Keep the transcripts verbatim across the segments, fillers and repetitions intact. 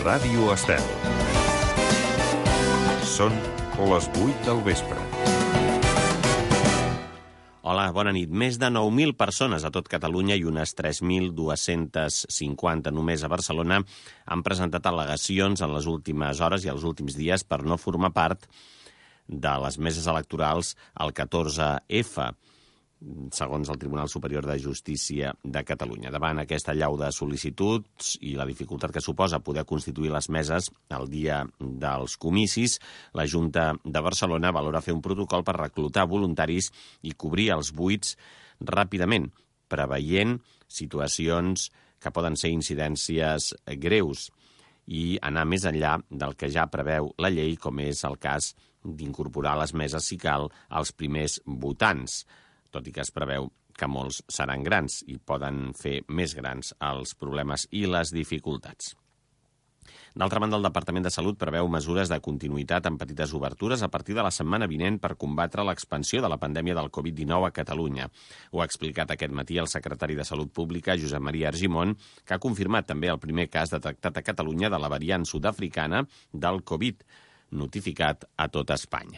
Ràdio Estel. Són les vuit del vespre. Hola, bona nit. Més de nou mil persones a tot Catalunya i unes tres mil dos-centes cinquanta només a Barcelona han presentat al·legacions en les últimes hores i els últims dies per no formar part de les meses electorals al catorze efa, segons el Tribunal Superior de Justícia de Catalunya. Davant aquesta allau de sol·licituds i la dificultat que suposa poder constituir les meses el dia dels comicis, la Junta de Barcelona valora fer un protocol per reclutar voluntaris i cobrir els buits ràpidament, preveient situacions que poden ser incidències greus i anar més enllà del que ja preveu la llei, com és el cas d'incorporar a les meses, si cal, els primers votants, tot i que es preveu que molts seran grans i poden fer més grans els problemes i les dificultats. D'altra banda, el Departament de Salut preveu mesures de continuïtat amb petites obertures a partir de la setmana vinent per combatre l'expansió de la pandèmia del covid dinou a Catalunya. Ho ha explicat aquest matí el secretari de Salut Pública, Josep Maria Argimon, que ha confirmat també el primer cas detectat a Catalunya de la variant sud-africana del Covid, notificat a tot Espanya.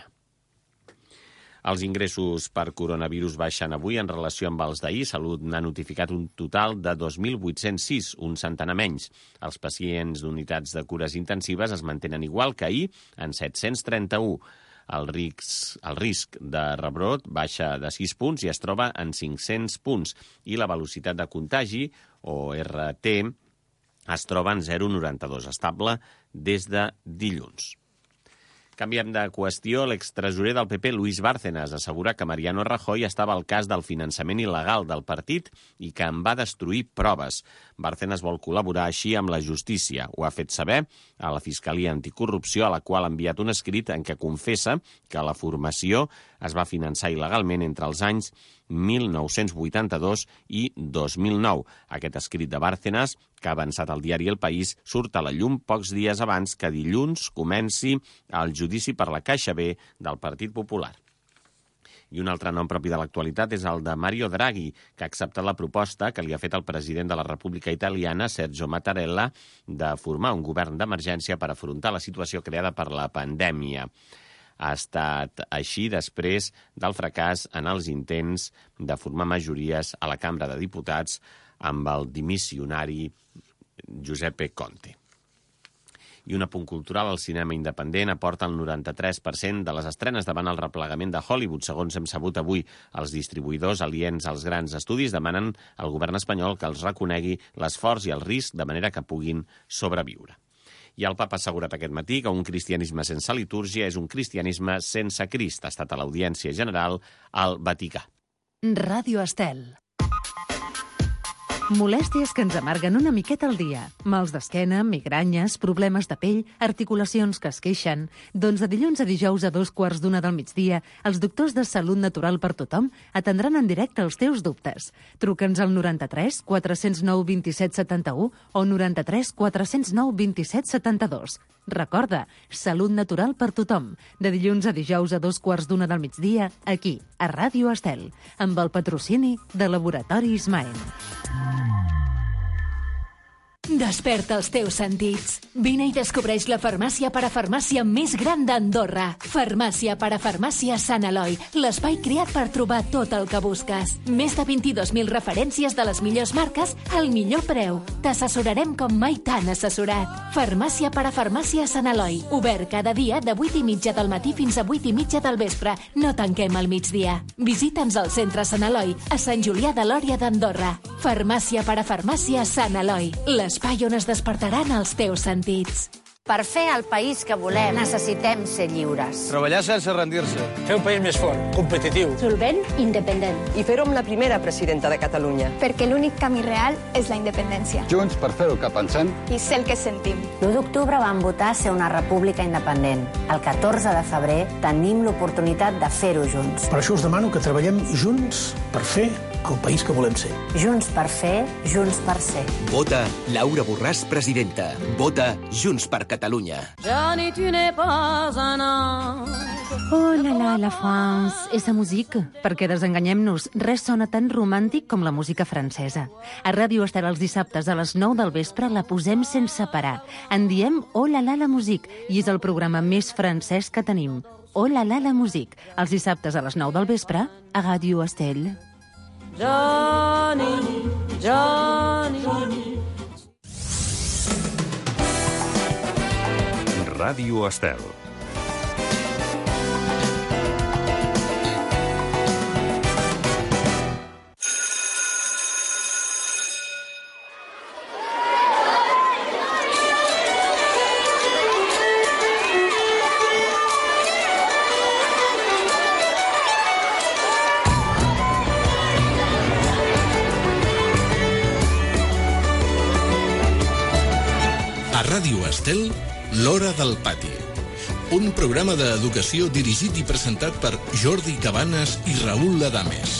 Els ingressos per coronavirus baixen avui en relació amb els d'ahir. Salut n'ha notificat un total de dos mil vuit-cents sis, un centenar menys. Els pacients d'unitats de cures intensives es mantenen igual que ahir en set-cents trenta-u. El risc, el risc de rebrot baixa de sis punts i es troba en cinc-cents punts. I la velocitat de contagi, o erre te, es troba en zero coma noranta-dos, estable des de dilluns. Canviem de qüestió. L'extresorer del pe pe, Luis Bárcenas, assegura que Mariano Rajoy estava al cas del finançament il·legal del partit i que en va destruir proves. Bárcenas vol col·laborar així amb la justícia. Ho ha fet saber a la Fiscalia Anticorrupció, a la qual ha enviat un escrit en què confessa que la formació es va finançar il·legalment entre els anys mil nou-cents vuitanta-dos i dos mil nou. Aquest escrit de Bárcenas, que ha avançat al diari El País, surt a la llum pocs dies abans que dilluns comenci el judici per la Caixa B del Partit Popular. I un altre nom propi de l'actualitat és el de Mario Draghi, que ha acceptat la proposta que li ha fet el president de la República Italiana, Sergio Mattarella, de formar un govern d'emergència per afrontar la situació creada per la pandèmia. Ha estat així després del fracàs en els intents de formar majories a la Cambra de Diputats amb el dimissionari Giuseppe Conte. I un apunt cultural, el cinema independent aporta el noranta-tres per cent de les estrenes davant el replegament de Hollywood. Segons hem sabut avui, els distribuïdors aliens als grans estudis demanen al govern espanyol que els reconegui l'esforç i el risc de manera que puguin sobreviure. I el papa ha assegurat aquest matí que un cristianisme sense litúrgia és un cristianisme sense Crist. Ha estat a l'Audiència General al Vaticà. Ràdio Estel. Molèsties que ens amarguen una miqueta al dia. Mals d'esquena, migranyes, problemes de pell, articulacions que es queixen. Doncs de dilluns a dijous a dos quarts d'una del migdia, els doctors de Salut Natural per Tothom atendran en directe els teus dubtes. Truca'ns al noranta-tres quatre zero nou vint-i-set setanta-u o noranta-tres quatre zero nou vint-i-set setanta-dos. Recorda, Salut Natural per Tothom, de dilluns a dijous a dos quarts d'una del migdia, aquí, a Ràdio Estel, amb el patrocini de Laboratori Ismael. Desperta els teus sentits. Vine i descobreix la farmàcia parafarmàcia més gran d'Andorra. Farmàcia parafarmàcia Sant Eloi, l'espai creat per trobar tot el que busques. Més de vint-i-dos mil referències de les millors marques al millor preu. T'assessorarem com mai t'han assessorat. Farmàcia parafarmàcia Sant Eloi, obert cada dia de vuit i mitja del matí fins a vuit i mitja del vespre. No tanquem al migdia. Visita'ns al centre Sant Eloi, a Sant Julià de Lòria d'Andorra. Farmàcia parafarmàcia Sant Eloi, l'espai on es despertaran els teus sentits. Per fer el país que volem necessitem ser lliures. Treballar sense rendir-se. Fer un país més fort, competitiu. Solvent, independent. I fer-ho amb la primera presidenta de Catalunya. Perquè l'únic camí real és la independència. Junts per fer el que pensem. I ser el que sentim. l'u d'octubre vam votar ser una república independent. El catorze de febrer tenim l'oportunitat de fer-ho junts. Per això us demano que treballem junts per fer el país que volem ser. Junts per fer, Junts per ser. Vota Laura Borràs, presidenta. Vota Junts per Catalunya. Johnny, tu n'es pas un ange. Oh la la la France, esa musique. Perquè desenganyem-nos, res sona tan romàntic com la música francesa. A Ràdio Estel els dissabtes a les nou del vespre la posem sense parar. En diem Oh la la la musique i és el programa més francès que tenim. Oh la la la musique, els dissabtes a les nou del vespre a Ràdio Estel. Johnny, Johnny, Johnny. Ràdio Estel. Ràdio Estel, l'Hora del Pati. Un programa d'educació dirigit i presentat per Jordi Cabanes i Raül Ladames.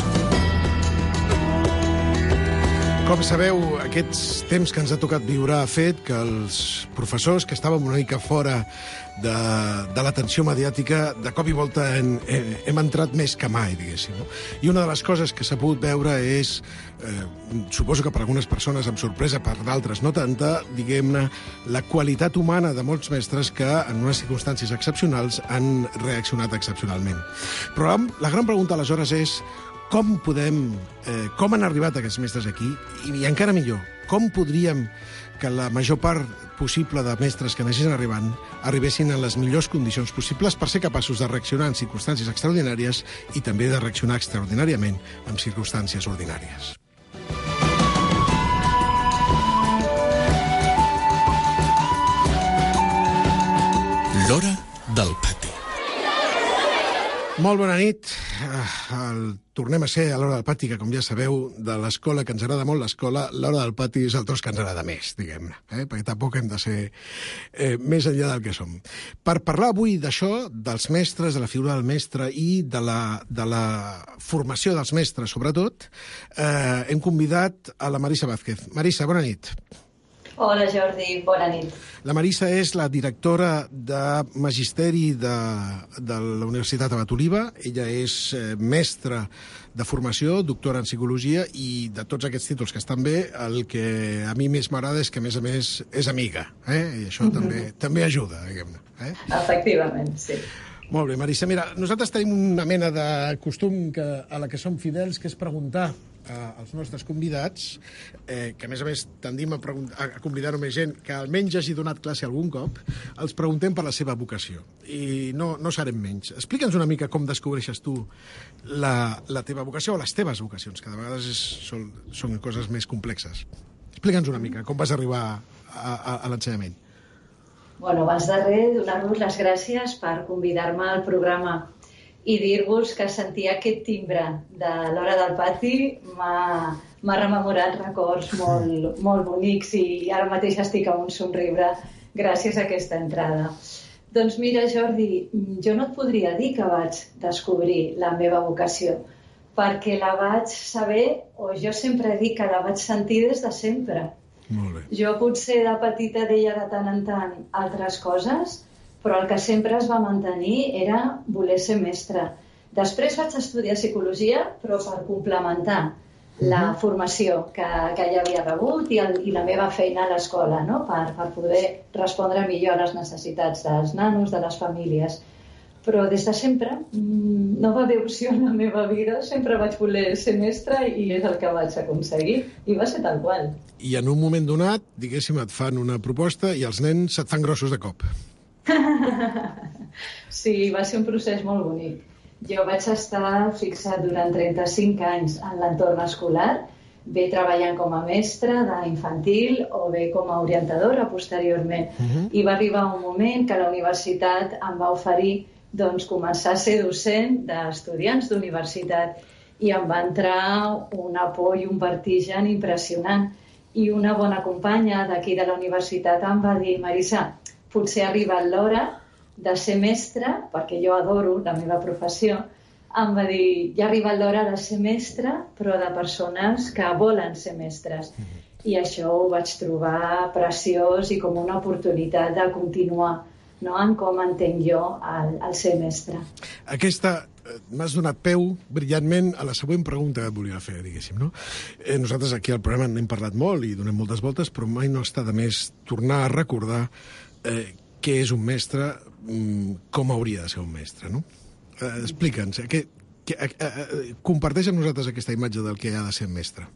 Com sabeu, aquests temps que ens ha tocat viure ha fet que els professors que estàvem una mica fora de, de l'atenció mediàtica, de cop i volta hem, hem entrat més que mai, diguéssim. No? I una de les coses que s'ha pogut veure és, eh, suposo que per algunes persones amb sorpresa, per d'altres no tanta, diguem-ne, la qualitat humana de molts mestres que en unes circumstàncies excepcionals han reaccionat excepcionalment. Però la gran pregunta aleshores és com podem, eh, com han arribat aquests mestres aquí? I, i encara millor, com podríem que la major part possible de mestres que anessin arribant arribessin en les millors condicions possibles per ser capaços de reaccionar en circumstàncies extraordinàries i també de reaccionar extraordinàriament en circumstàncies ordinàries. L'Hora del Pati. Molt bona nit. El, tornem a ser a l'Hora del Pati, que com ja sabeu, de l'escola que ens agrada molt l'escola, l'Hora del Pati és el tros que ens agrada més, diguem-ne, eh? Perquè tampoc hem de ser eh, més enllà del que som. Per parlar avui d'això, dels mestres, de la figura del mestre i de la, de la formació dels mestres, sobretot, eh, hem convidat a la Marisa Vázquez. Marisa, bona nit. Hola, Jordi, bona nit. La Marisa és la directora de Magisteri de, de la Universitat Abat Oliba. Ella és eh, mestra de formació, doctora en psicologia, i de tots aquests títols que estan bé, el que a mi més m'agrada és que, a més a més, és amiga. Eh? I això mm-hmm. també, també ajuda, diguem-ne. Eh? Efectivament, sí. Molt bé, Marisa. Mira, nosaltres tenim una mena de costum que, a la que som fidels, que és preguntar als nostres convidats, eh, que a més a més tendim a, a convidar només gent que almenys hagi donat classe algun cop, els preguntem per la seva vocació. I no, no serem menys. Explica'ns una mica com descobreixes tu la, la teva vocació o les teves vocacions, que de vegades és, són, són coses més complexes. Explica'ns una mica com vas arribar a, a, a l'ensenyament. Bueno, abans de res, donar-vos les gràcies per convidar-me al programa i dir-vos que sentir aquest timbre de l'Hora del Pati m'ha rememorat records molt, molt bonics i ara mateix estic amb un somriure gràcies a aquesta entrada. Doncs mira, Jordi, jo no et podria dir que vaig descobrir la meva vocació, perquè la vaig saber, o jo sempre dic que la vaig sentir des de sempre. Molt bé. Jo potser de petita deia de tant en tant altres coses, però el que sempre es va mantenir era voler ser mestre. Després vaig estudiar psicologia, però per complementar la uh-huh. formació que, que ja havia rebut i, el, i la meva feina a l'escola, no? per, per poder respondre millor a les necessitats dels nanos, de les famílies. Però des de sempre no va haver opció en la meva vida, sempre vaig voler ser mestre i és el que vaig aconseguir, i va ser tal qual. I en un moment donat, diguéssim, et fan una proposta i els nens et fan grossos de cop. Sí, va ser un procés molt bonic. Jo vaig estar fixat durant trenta-cinc anys en l'entorn escolar, bé treballant com a mestra d'infantil o bé com a orientadora posteriorment. Uh-huh. I va arribar un moment que la universitat em va oferir doncs, començar a ser docent d'estudiants d'universitat i em va entrar una por i un vertigen impressionant. I una bona companya d'aquí de la universitat em va dir: Marisa, potser ha arribat l'hora de ser mestra, perquè jo adoro la meva professió, em va dir, ja ha arribat l'hora de ser mestre, però de persones que volen ser mestres. I això ho vaig trobar preciós i com una oportunitat de continuar, no?, en com entenc jo el, el ser mestre. Aquesta, m'has donat peu brillantment a la següent pregunta que et volia fer, diguéssim, no? Eh, nosaltres aquí al programa n'hem parlat molt i donem moltes voltes, però mai no està de més tornar a recordar eh, què és un mestre, com hauria de ser un mestre, no? Eh, Explica'ns, que, que, eh, eh, comparteix amb nosaltres aquesta imatge del que ha de ser un mestre.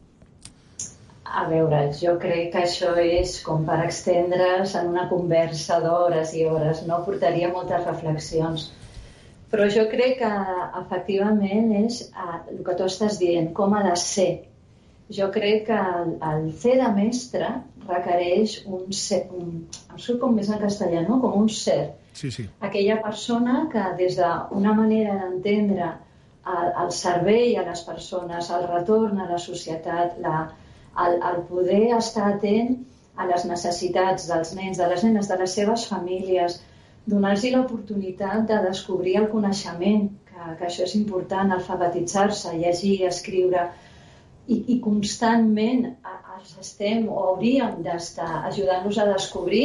A veure, jo crec que això és com per extendre's en una conversa d'hores i hores, no? Portaria moltes reflexions. Però jo crec que, efectivament, és el que tu estàs dient, com ha de ser. Jo crec que el, el fer de mestre requereix un ser, un, em surt com més en castellà, no? Com un ser. Sí, sí. Aquella persona que des d'una manera d'entendre el, el servei a les persones, el retorn a la societat, la, el, el poder estar atent a les necessitats dels nens, de les nenes, de les seves famílies, donar-los l'oportunitat de descobrir el coneixement, que, que això és important, alfabetitzar-se, llegir, escriure, i, i constantment els estem o hauríem d'estar ajudant-los a descobrir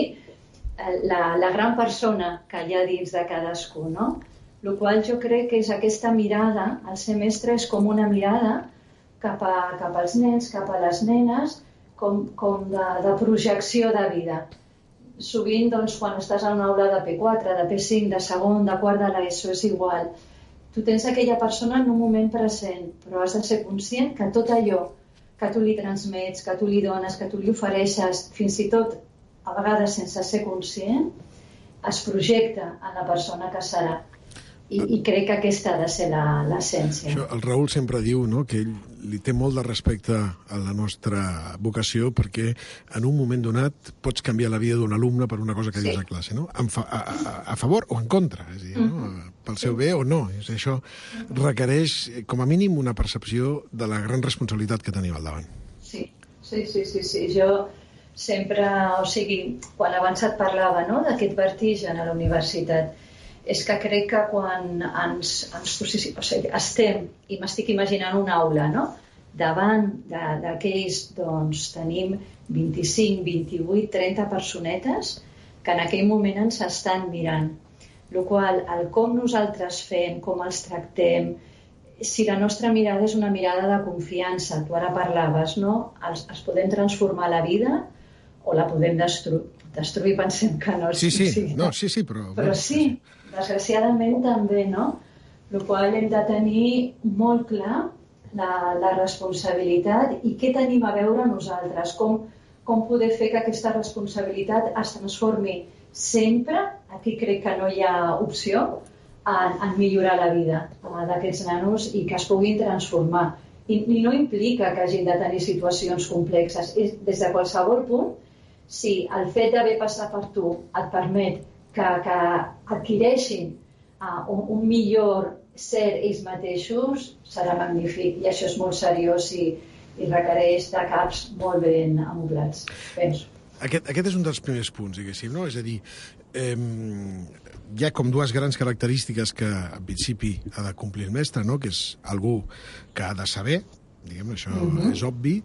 la, la gran persona que hi ha dins de cadascú, no? El qual jo crec que és aquesta mirada, el ser mestre és com una mirada cap, a, cap als nens, cap a les nenes, com, com de, de projecció de vida. Sovint, doncs, quan estàs en una aula de P quatre, de P cinc, de segon, de quart de l'ESO, és igual. Tu tens aquella persona en un moment present, però has de ser conscient que tot allò que tu li transmets, que tu li dones, que tu li ofereixes, fins i tot a vegades sense ser conscient, es projecta en la persona que serà. I, i crec que aquesta ha de ser l'essència. El Raül sempre diu, no?, que ell li té molt de respecte a la nostra vocació perquè en un moment donat pots canviar la vida d'un alumne per una cosa que sí. dius a classe, no? Fa, a, a, a favor o en contra, és a dir, no? Pel seu bé o no. És això requereix, com a mínim, una percepció de la gran responsabilitat que tenim al davant. Sí, sí, sí, sí, sí. Jo sempre, o sigui, quan abans et parlava, no?, d'aquest vertigen a la universitat, és que crec que quan ens, ens o sigui, estem, i m'estic imaginant una aula, no?, davant d'aquells, doncs, tenim vint-i-cinc, vint-i-vuit, trenta personetes que en aquell moment ens estan mirant. El qual, el com nosaltres fem, com els tractem, si la nostra mirada és una mirada de confiança, tu ara parlaves, no?, els, els podem transformar la vida o la podem destruir. Destruir pensem que no. Sí, sí, sí, no, sí, sí, però... Però sí, desgraciadament també, no? El qual hem de tenir molt clar la, la responsabilitat i què tenim a veure nosaltres, com, com poder fer que aquesta responsabilitat es transformi sempre, aquí crec que no hi ha opció, en, en millorar la vida d'aquests nanos i que es puguin transformar. I, i no implica que hagin de tenir situacions complexes. És, des de qualsevol punt, si el fet d'haver passat per tu et permet que, que adquireixin uh, un, un millor ser ells mateixos, serà magnífic. I això és molt seriós i, i requereix de caps molt ben amoblats, penso. Aquest, aquest és un dels primers punts, diguéssim, no? És a dir, eh, hi ha com dues grans característiques que, en principi, ha de complir el mestre, no?, que és algú que ha de saber, diguem, això uh-huh. és obvi,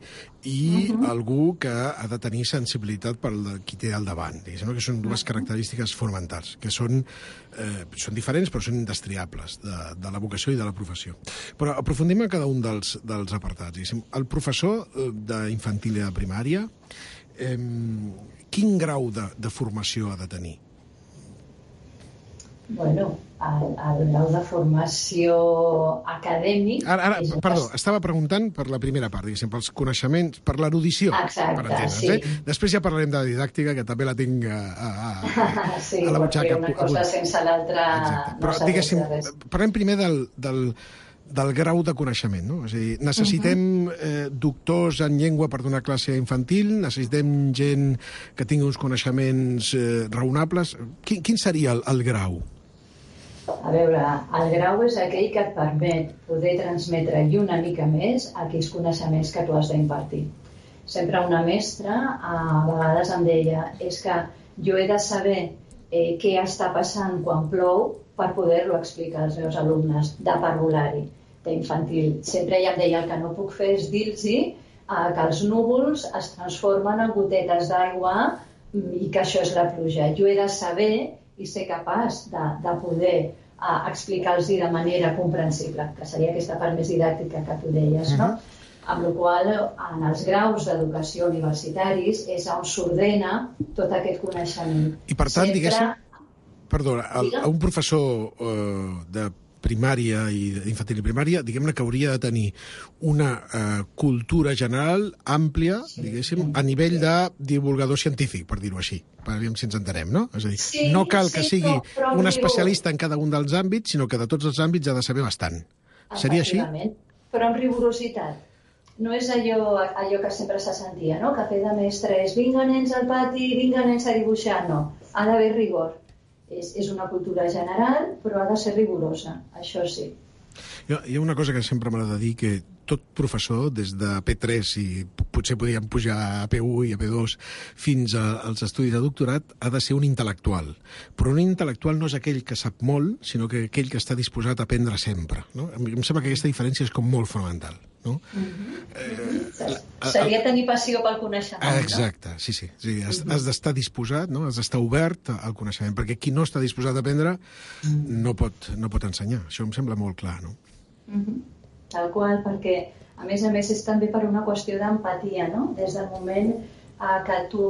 i uh-huh. algú que ha de tenir sensibilitat per qui té al davant. Diguem, que són dues característiques fonamentals, que són, eh, són diferents però són indestriables de, de la vocació i de la professió. Però aprofundim en cada un dels, dels apartats. Diguem. El professor d'infantil i de primària, eh, quin grau de, de formació ha de tenir? Bueno, el, el grau de formació acadèmic... Ara, ara perdó, estava preguntant per la primera part, diguéssim, pels coneixements, per l'erudició. Exacte, per sí. Eh? Després ja parlarem de la didàctica, que també la tinc a, a, a, sí, a la butxaca. Una cosa sense l'altra... Però, no diguéssim, parlem primer del, del, del grau de coneixement, no? És a dir, necessitem uh-huh. eh, doctors en llengua per donar classe infantil, necessitem gent que tingui uns coneixements eh, raonables. Quin, quin seria el, el grau? A veure, el grau és aquell que et permet poder transmetre i una mica més aquells coneixements que tu has d'impartir. Sempre una mestra a vegades em deia és que jo he de saber eh, què està passant quan plou per poder-lo explicar als meus alumnes de parvulari, d'infantil. Sempre ja em deia, el que no puc fer és dir-los que els núvols es transformen en gotetes d'aigua i que això és la pluja. Jo he de saber i ser capaç de, de poder uh, explicar-los de manera comprensible, que seria aquesta part més didàctica que tu deies, no? Uh-huh. Amb la qual cosa, en els graus d'educació universitaris és on s'ordena tot aquest coneixement. I per tant, Sempre... diguéssim, perdona, el, un professor uh, de primària i infantil i primària, diguem-ne que hauria de tenir una uh, cultura general àmplia, diguéssim, a nivell de divulgador científic, per dir-ho així, per veure si ens entenem, no? És a dir, sí, no cal que sí, sigui però, un especialista en cada un dels àmbits, sinó que de tots els àmbits ha de saber bastant. Seria així? Però amb rigorositat. No és allò, allò que sempre se sentia, no? Que fer de mestre és vinga nens al pati, vinga nens a dibuixar. No, ha d'haver rigor. És, és una cultura general, però ha de ser rigorosa, això sí. Hi ha, hi ha una cosa que sempre m'agrada dir, que tot professor, des de P tres i potser podíem pujar a P u i a P dos fins a, als estudis de doctorat, ha de ser un intel·lectual. Però un intel·lectual no és aquell que sap molt, sinó que aquell que està disposat a aprendre sempre. No? Em sembla que aquesta diferència és com molt fonamental. No? Mm-hmm. eh, Seria tenir passió pel coneixement. Ah, exacte, no? sí, sí. sí has, mm-hmm. has d'estar disposat, no? Has d'estar obert al coneixement, perquè qui no està disposat a aprendre mm-hmm. no, pot, no pot ensenyar. Això em sembla molt clar, no? Mm-hmm. Tal qual, perquè a més a més és també per una qüestió d'empatia, no? Des del moment eh, que tu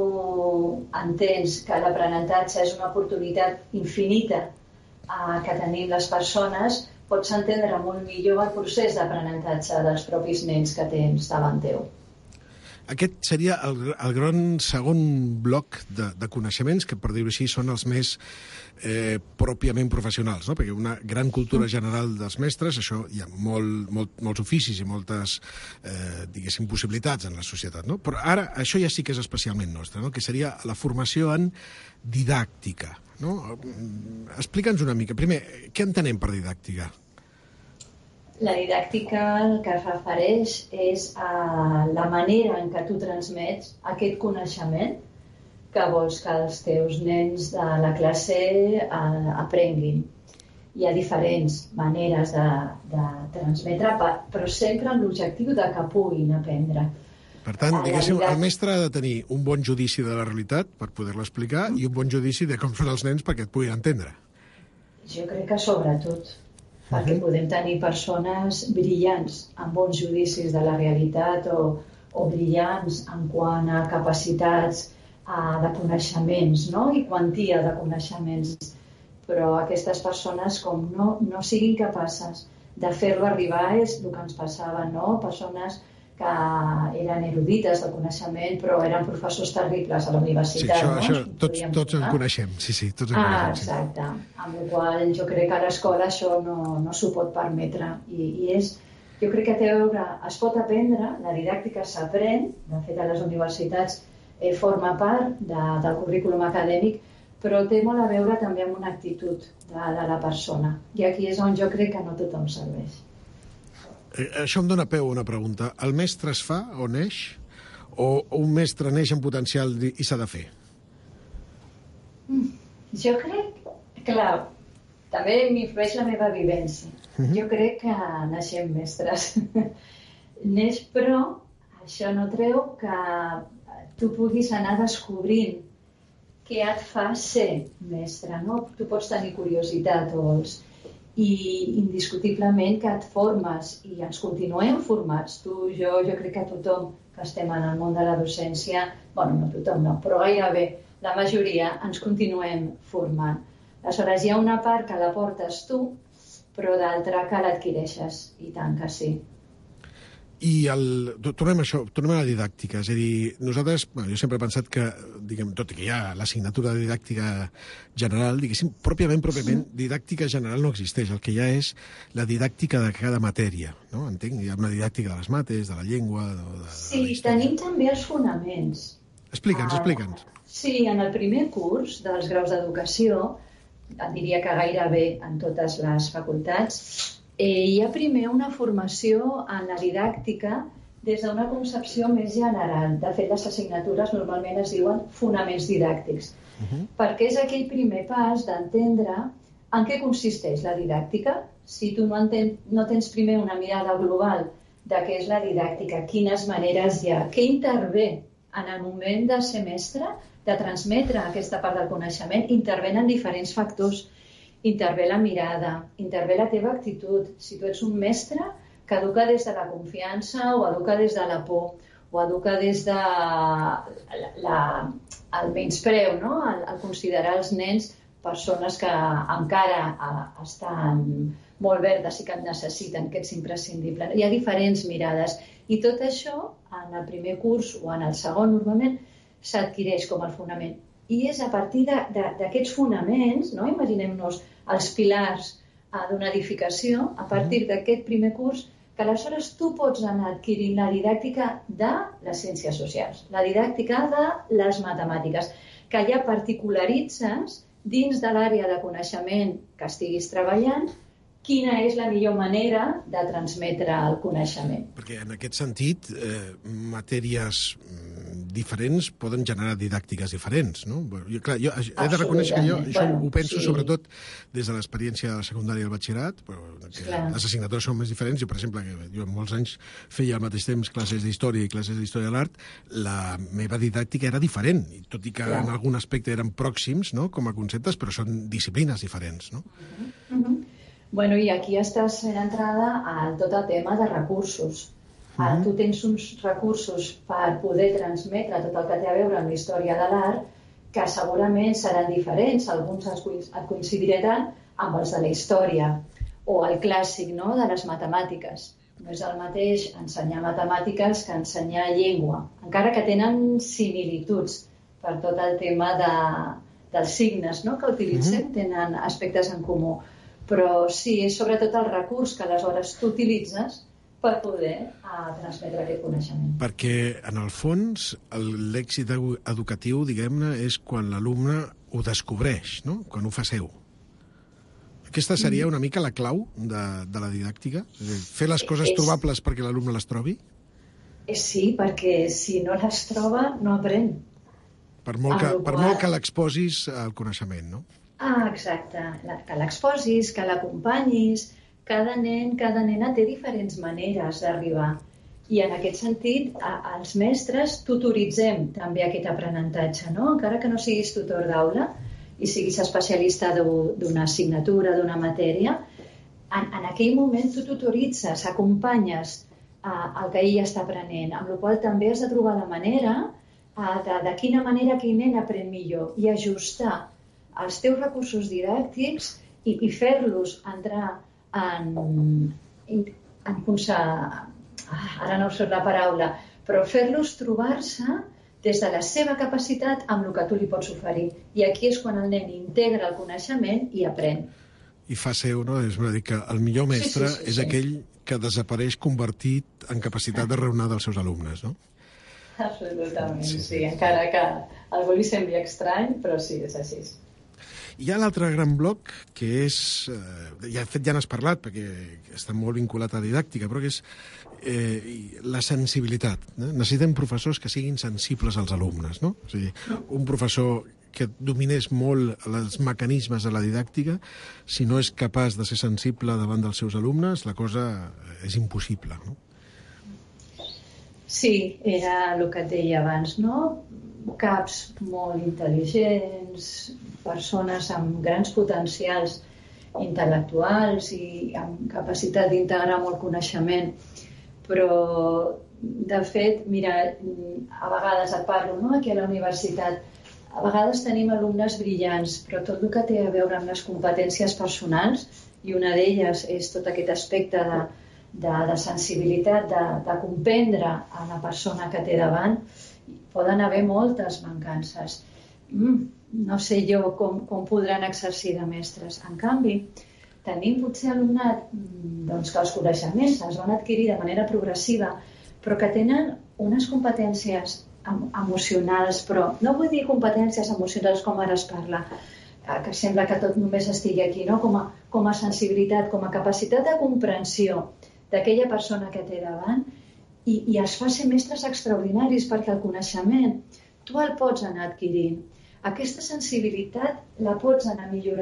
entens que l'aprenentatge és una oportunitat infinita eh, que tenim les persones, pots entendre molt millor el procés d'aprenentatge dels propis nens que tens davant teu. Aquest seria el, el gran segon bloc de, de coneixements, que per dir-ho així són els més eh, pròpiament professionals, no? Perquè una gran cultura general dels mestres, això hi ha molt, molt, molts oficis i moltes, eh, diguéssim, possibilitats en la societat, no? Però ara això ja sí que és especialment nostre, no? Que seria la formació en didàctica, no? Explica'ns una mica. Primer, què entenem per didàctica? La didàctica el que es refereix és a la manera en què tu transmets aquest coneixement que vols que els teus nens de la classe eh, aprenguin. Hi ha diferents maneres de, de transmetre, però sempre amb l'objectiu de que puguin aprendre. Per tant, diguéssim, el mestre ha de tenir un bon judici de la realitat per poder-la explicar i un bon judici de com són els nens perquè et puguin entendre. Jo crec que sobretot, perquè podem tenir persones brillants amb bons judicis de la realitat o, o brillants en quant a capacitats uh, de coneixements, no? I quantia de coneixements. Però aquestes persones, com no, no siguin capaces de fer-lo arribar, és el que ens passava, no? Persones que eren erudites de coneixement, però eren professors terribles a la universitat. Sí, això, no? això tots, tots en coneixem, sí, sí, tots en ah, coneixem. Exacte, sí. Amb la qual jo crec que a l'escola això no, no s'ho pot permetre. I, i és, jo crec que té a veure, es pot aprendre, la didàctica s'aprèn, de fet a les universitats eh, forma part de, del currículum acadèmic, però té molt a veure també amb una actitud de, de la persona. I aquí és on jo crec que no tothom serveix. Eh, això em dóna peu a una pregunta. El mestre es fa o neix? O un mestre neix amb potencial i s'ha de fer? Mm, jo crec, clar, també m'influeix la meva vivència. Mm-hmm. Jo crec que naixem mestres. Neix, però això no treu que tu puguis anar descobrint què et fa ser mestre, no? Tu pots tenir curiositat o vols, i indiscutiblement que et formes i ens continuem formats. Tu, jo, jo crec que tothom que estem en el món de la docència, bueno, no tothom no, però gairebé la majoria ens continuem formant. Aleshores, hi ha una part que la portes tu, però d'altra que l'adquireixes, i tant que sí. I el, tornem a això, tornem a la didàctica, és a dir, nosaltres, bueno, jo sempre he pensat que, diguem, tot i que hi ha l'assignatura de didàctica general, diguéssim, pròpiament, pròpiament, didàctica general no existeix, el que hi ha és la didàctica de cada matèria, no? Entenc, hi ha una didàctica de les mates, de la llengua, de, de, sí, de tenim també els fonaments. Explica'ns, explica'ns. Sí, en el primer curs dels graus d'educació, diria que gairebé en totes les facultats, Eh, hi ha primer una formació en la didàctica des d'una concepció més general. De fet, les assignatures normalment es diuen fonaments didàctics, uh-huh. perquè és aquell primer pas d'entendre En què consisteix la didàctica? Si tu no, enten, no tens primer una mirada global de què és la didàctica, quines maneres hi ha, què intervé en el moment de ser mestre, de transmetre aquesta part del coneixement, intervenen diferents factors. Intervé la mirada, intervé la teva actitud. Si tu ets un mestre que educa des de la confiança o educa des de la por, o educa des de la, la, el menyspreu, no? el, el considerar els nens persones que encara estan molt verdes i que en necessiten, que és imprescindible. Hi ha diferents mirades i tot això en el primer curs o en el segon normalment s'adquireix com el fonament. I és a partir d'aquests fonaments, no? Imaginem-nos els pilars d'una edificació, a partir d'aquest primer curs, que aleshores tu pots anar adquirint la didàctica de les ciències socials, la didàctica de les matemàtiques, que ja particularitzes dins de l'àrea de coneixement que estiguis treballant, quina és la millor manera de transmetre el coneixement. Perquè en aquest sentit, eh, matèries diferents poden generar didàctiques diferents, no? Jo, clar, jo he de reconèixer que jo això bueno, ho penso sí. sobretot des de l'experiència de la secundària i el batxillerat, però que les assignatures són més diferents. Jo, per exemple, jo molts anys feia al mateix temps classes d'història i classes d'història de l'art, la meva didàctica era diferent, tot i que clar. en algun aspecte eren pròxims, no?, com a conceptes, però són disciplines diferents, no? Uh-huh. Uh-huh. Bueno, i aquí estàs fent entrada a tot el tema de recursos. Uh-huh. Tu tens uns recursos per poder transmetre tot el que té a veure amb la història de l'art que segurament seran diferents, alguns et coincidiran amb els de la història o el clàssic, no?, de les matemàtiques. No és el mateix ensenyar matemàtiques que ensenyar llengua, encara que tenen similituds per tot el tema de, dels signes, no?, que utilitzem, uh-huh. tenen aspectes en comú. Però sí, és sobretot el recurs que aleshores tu utilitzes per poder uh, transmetre aquest coneixement. Perquè, en el fons, l'èxit educatiu, diguem-ne, és quan l'alumne ho descobreix, no?, quan ho fa seu. Aquesta seria una mica la clau de, de la didàctica? És a dir, fer les coses és... trobables perquè l'alumne les trobi? Sí, perquè si no les troba, no aprèn. Per molt que, per molt que l'exposis al coneixement, no? Ah, exacte. Que l'exposis, que l'acompanyis. Cada nen, cada nena té diferents maneres d'arribar. I en aquest sentit, a, els mestres tutoritzem també aquest aprenentatge, no? Encara que no siguis tutor d'aula i siguis especialista d'una assignatura, d'una matèria, en, en aquell moment tu tutoritzes, acompanyes a, el que ell està aprenent, amb la qual també has de trobar la manera a, de, de quina manera aquell nen aprèn millor i ajustar els teus recursos didàctics i, i fer-los entrar en, en, en ara no surt la paraula, però fer-los trobar-se des de la seva capacitat amb el que tu li pots oferir. I aquí és quan el nen integra el coneixement i aprèn. I fa seu, no? És a dir, que el millor mestre sí, sí, sí, és sí. aquell que desapareix convertit en capacitat de raonar dels seus alumnes, no? Absolutament, sí. sí. Encara que algú li sembli estrany, però sí, és així. Hi ha l'altre gran bloc, que és, eh, ja, de fet ja n'has parlat, perquè està molt vinculat a didàctica, però que és eh, la sensibilitat. No? Necessitem professors que siguin sensibles als alumnes, no? O sigui, un professor que dominés molt els mecanismes de la didàctica, si no és capaç de ser sensible davant dels seus alumnes, la cosa és impossible, no? Sí, era el que et deia abans, no? Caps molt intel·ligents, persones amb grans potencials intel·lectuals i amb capacitat d'integrar molt coneixement. Però, de fet, mira, a vegades et parlo, no?, aquí a la universitat, a vegades tenim alumnes brillants, però tot el que té a veure amb les competències personals, i una d'elles és tot aquest aspecte de, de, de sensibilitat, de, de comprendre a la persona que té davant, poden haver moltes mancances. Mm, no sé jo com, com podran exercir de mestres. En canvi, tenim potser alumnat doncs, que els coneixements es van adquirir de manera progressiva, però que tenen unes competències emocionals, però no vull dir competències emocionals com ara es parla, que sembla que tot només estigui aquí, no? com, a, com a sensibilitat, com a capacitat de comprensió d'aquella persona que té davant, i, i es fa ser mestres extraordinaris perquè el coneixement tu el pots anar adquirint. Aquesta sensibilitat la pots anar millorant,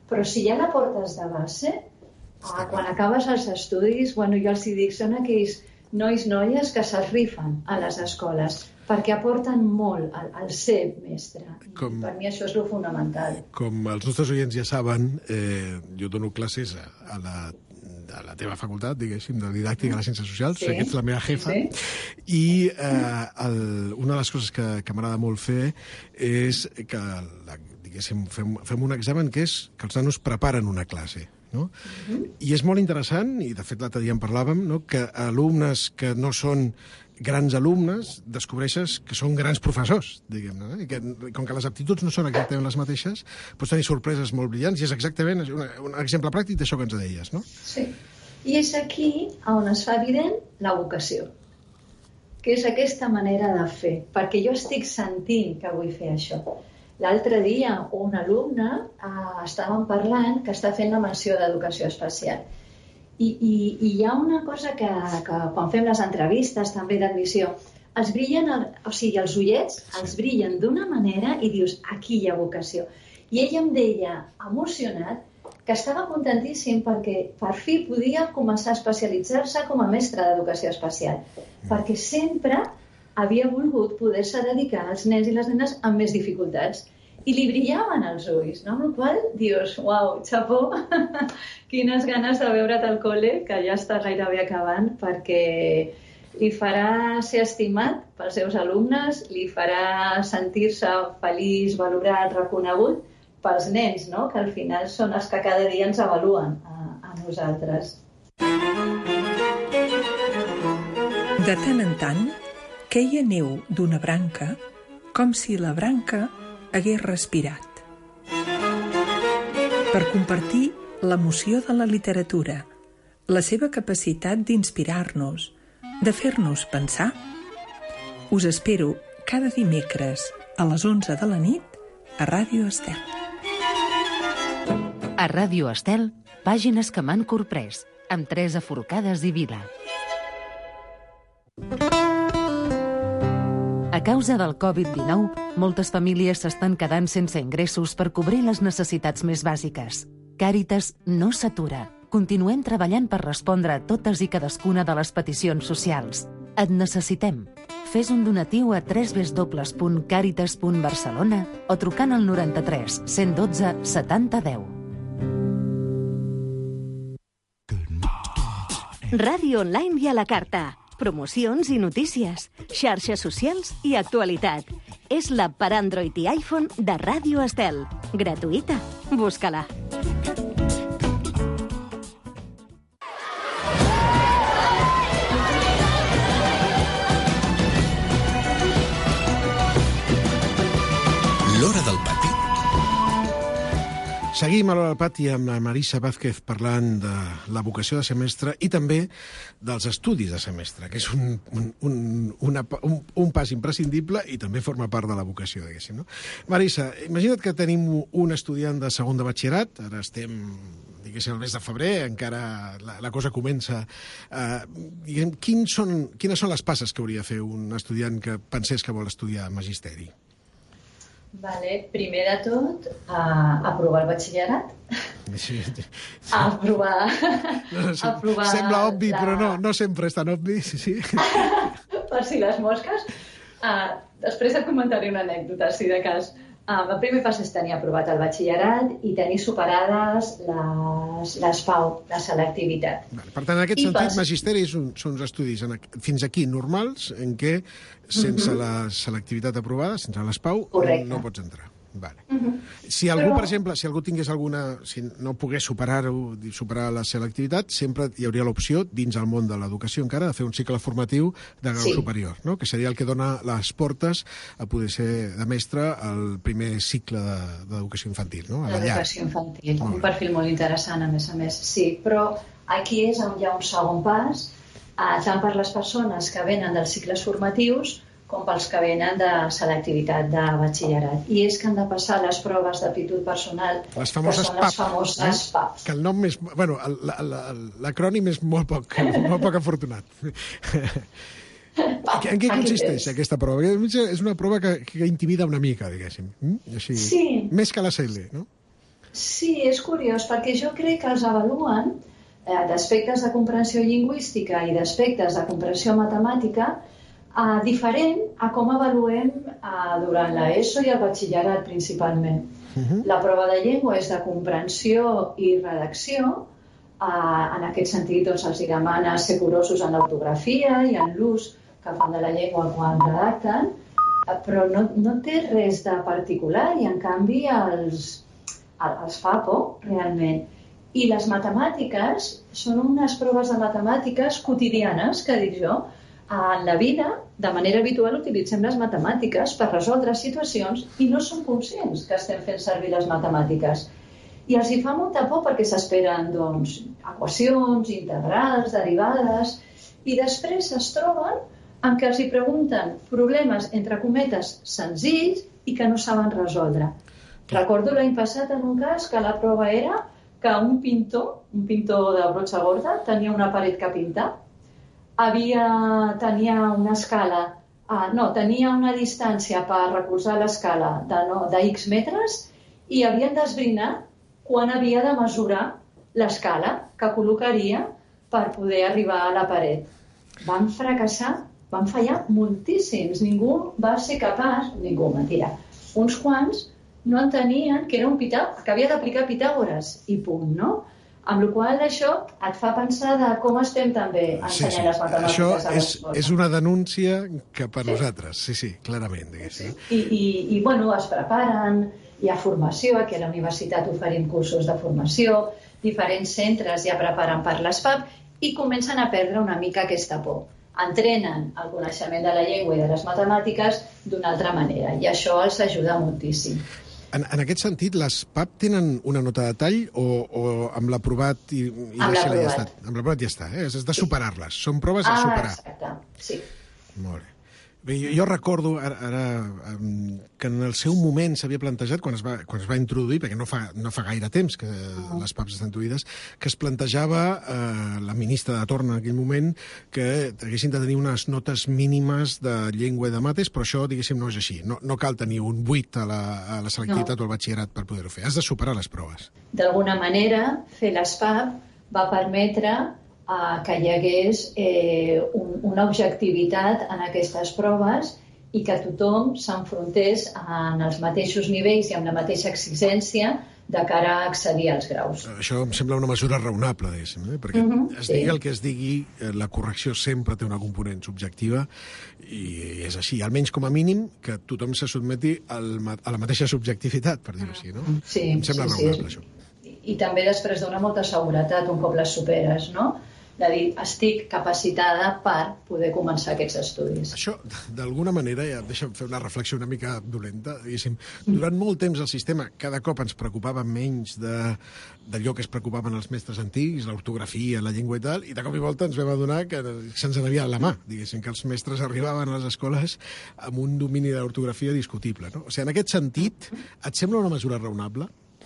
Però si ja la portes de base, ah, quan acabes els estudis, bueno, jo els dic, són aquells nois, noies que se'ls rifen a les escoles, perquè aporten molt al, al ser mestre. Com, per mi això és lo fonamental. Com els nostres oients ja saben, eh, jo dono classes a, a la a la teva facultat, diguéssim, de didàctica a les ciències socials, sí, o sigui, ets la meva jefa, sí. I eh, el, una de les coses que, que m'agrada molt fer és que, la, diguéssim, fem, fem un examen que és que els nanos preparen una classe. No? Uh-huh. I és molt interessant, i de fet l'altre dia en parlàvem, no? Que alumnes que no són grans alumnes descobreixes que són grans professors, diguem-ne, eh? I que com que les aptituds no són exactament les mateixes, pots tenir sorpreses molt brillants, i és exactament un, un exemple pràctic d'això que ens deies, no? Sí, i és aquí on es fa evident la vocació, que és aquesta manera de fer, perquè jo estic sentint que vull fer això. L'altre dia un alumne eh, estàvem parlant que està fent la menció d'educació especial. I, i, I hi ha una cosa que, que quan fem les entrevistes també d'admissió, els brillen, el, o sigui, els ullets els brillen d'una manera i dius, aquí hi ha vocació. I ell em deia, emocionat, que estava contentíssim perquè per fi podia començar a especialitzar-se com a mestre d'educació especial, perquè sempre havia volgut poder-se dedicar als nens i les nenes amb més dificultats. I li brillaven els ulls, no? Amb la qual cosa dius, uau, xapó, quines ganes de veure't al col·le, que ja està gairebé acabant, perquè li farà ser estimat pels seus alumnes, li farà sentir-se feliç, valorat, reconegut pels nens, no? Que al final són els que cada dia ens avaluen a, a nosaltres. De tant en tant, queia neu d'una branca com si la branca hagués respirat. Per compartir l'emoció de la literatura, la seva capacitat d'inspirar-nos, de fer-nos pensar, us espero cada dimecres a les onze de la nit a Ràdio Estel. A Ràdio Estel, pàgines que m'han corprès, amb Teresa Forcades i Vila. A causa del covid dinou, moltes famílies s'estan quedant sense ingressos per cobrir les necessitats més bàsiques. Càritas no s'atura. Continuem treballant per respondre a totes i cadascuna de les peticions socials. Et necessitem. Fes un donatiu a w w w punt càritas punt barcelona o trucant al noranta-tres cent dotze setanta deu. Ràdio online i a la carta. Promocions i notícies, xarxes socials i actualitat. És l'app per Android i iPhone de Ràdio Estel. Gratuïta. Busca-la. L'Hora del Pati. Seguim a l'Hora del Pati amb la Marisa Vázquez parlant de la vocació de ser mestre i també dels estudis de ser mestre, que és un, un, un, una, un, un pas imprescindible i també forma part de la vocació, diguéssim. No? Marisa, imagina't que tenim un estudiant de segon de batxillerat, ara estem, diguéssim, el mes de febrer, encara la, la cosa comença. Eh, diguem, quins són, quines són les passes que hauria de fer un estudiant que pensés que vol estudiar magisteri? Vale, primer de tot, uh, aprovar el batxillerat. Sí, sí. Aprovar... No, no, sí. aprovar sembla obvi, la... però no, no sempre és tan obvi. Sí, sí. Per si les mosques. Uh, després et comentaré una anècdota, si de cas. Uh, el primer pas és tenir aprovat el batxillerat i tenir superades les, les P A U, la selectivitat. Vale, per tant, en aquest I sentit, pas... magisteri són, són uns estudis en, fins aquí normals en què sense uh-huh. la selectivitat aprovada, sense les P A U, Correcte. No pots entrar. Vale. Uh-huh. Si algú, Però... per exemple, si algú tingués alguna... Si no pogués superar-ho, superar la selectivitat, sempre hi hauria l'opció, dins el món de l'educació encara, de fer un cicle formatiu de grau sí. superior, no? Que seria el que dona les portes a poder ser de mestre al primer cicle d'educació de, infantil, no? L'educació infantil, un perfil molt interessant, a més a més. Sí, però aquí és on hi ha un segon pas, tant per les persones que venen dels cicles formatius com pels que venen de selectivitat de batxillerat. I és que han de passar les proves d'aptitud personal, les famoses que són les famoses eh? P A Ps. Que el nom és... Bueno, l'acrònim és molt poc, molt poc afortunat. En què consisteix aquesta prova? És una prova que, que intimida una mica, diguéssim. Així, sí. Més que la C L, no? Sí, és curiós, perquè jo crec que els avaluen eh, d'aspectes de comprensió lingüística i d'aspectes de comprensió matemàtica eh, diferent a com avaluem eh, durant l'ESO i el batxillerat principalment. Uh-huh. La prova de llengua és de comprensió i redacció. Uh, en aquest sentit, doncs, els demana ser curosos en l'ortografia i en l'ús que fan de la llengua quan redacten, uh, però no, no té res de particular i, en canvi, els, els fa por, realment. I les matemàtiques són unes proves de matemàtiques quotidianes, que dic jo. En la vida, de manera habitual, utilitzem les matemàtiques per resoldre situacions i no som conscients que estem fent servir les matemàtiques. I els hi fa molta por perquè s'esperen, doncs, equacions, integrals, derivades, i després es troben amb què els hi pregunten problemes, entre cometes, senzills i que no saben resoldre. Recordo l'any passat en un cas que la prova era que un pintor, un pintor de brotxa gorda, tenia una paret que pintar, havia, tenia una escala, ah, no, tenia una distància per recolzar l'escala de, no, de X metres i havien d'esbrinar quan havia de mesurar l'escala que col·locaria per poder arribar a la paret. Van fracassar, van fallar moltíssims. Ningú va ser capaç, ningú, mentira, uns quants no entenien que era un pità, que havia d'aplicar Pitàgores i punt, no? Amb la qual cosa això et fa pensar de com estem també ensenyant sí, sí. les matemàtiques això a l'escola. És una denúncia cap a sí. nosaltres, sí, sí, clarament. Sí. I, i, I, bueno, es preparen, hi ha formació, aquí a la universitat oferim cursos de formació, diferents centres ja preparen per l'S P A P i comencen a perdre una mica aquesta por. Entrenen el coneixement de la llengua i de les matemàtiques d'una altra manera i això els ajuda moltíssim. En, en aquest sentit, les P A P tenen una nota de tall o, o amb l'aprovat i, i amb ja l'aprovat. està? Amb l'aprovat ja està, eh? És de superar-les. Són proves a superar. Ah, exacte, sí. Molt bé. Bé, jo, jo recordo ara, ara que en el seu moment s'havia plantejat, quan es va, quan es va introduir, perquè no fa, no fa gaire temps que uh-huh. les P A Ps estan introduïdes, que es plantejava eh, la ministra de torn en aquell moment que haguessin de tenir unes notes mínimes de llengua i de mates, però això, diguéssim, no és així. No, no cal tenir un vuit a la, a la selectivitat no. o al batxillerat per poder-ho fer. Has de superar les proves. D'alguna manera, fer l'S P A P va permetre que hi hagués eh, un, una objectivitat en aquestes proves i que tothom s'enfrontés en els mateixos nivells i amb la mateixa exigència de cara a accedir als graus. Això em sembla una mesura raonable, diguéssim, eh? perquè uh-huh, es digui sí. el que es digui, la correcció sempre té una component subjectiva i és així, almenys com a mínim que tothom se sotmeti al, a la mateixa subjectivitat, per dir-ho així, no? Sí, em sembla sí, raonable, sí. això. I, I també després dona molta seguretat un cop les superes, no? De dir, estic capacitada per poder començar aquests estudis. Això, d'alguna manera, ja deixa'm fer una reflexió una mica dolenta, diguéssim. Durant molt temps el sistema cada cop ens preocupava menys de, d'allò que es preocupaven els mestres antics, l'ortografia, la llengua i tal, i de cop i volta ens vam adonar que se'ns n'havia a la mà, diguéssim, que els mestres arribaven a les escoles amb un domini de l'ortografia discutible, no? O sigui, en aquest sentit, et sembla una mesura raonable?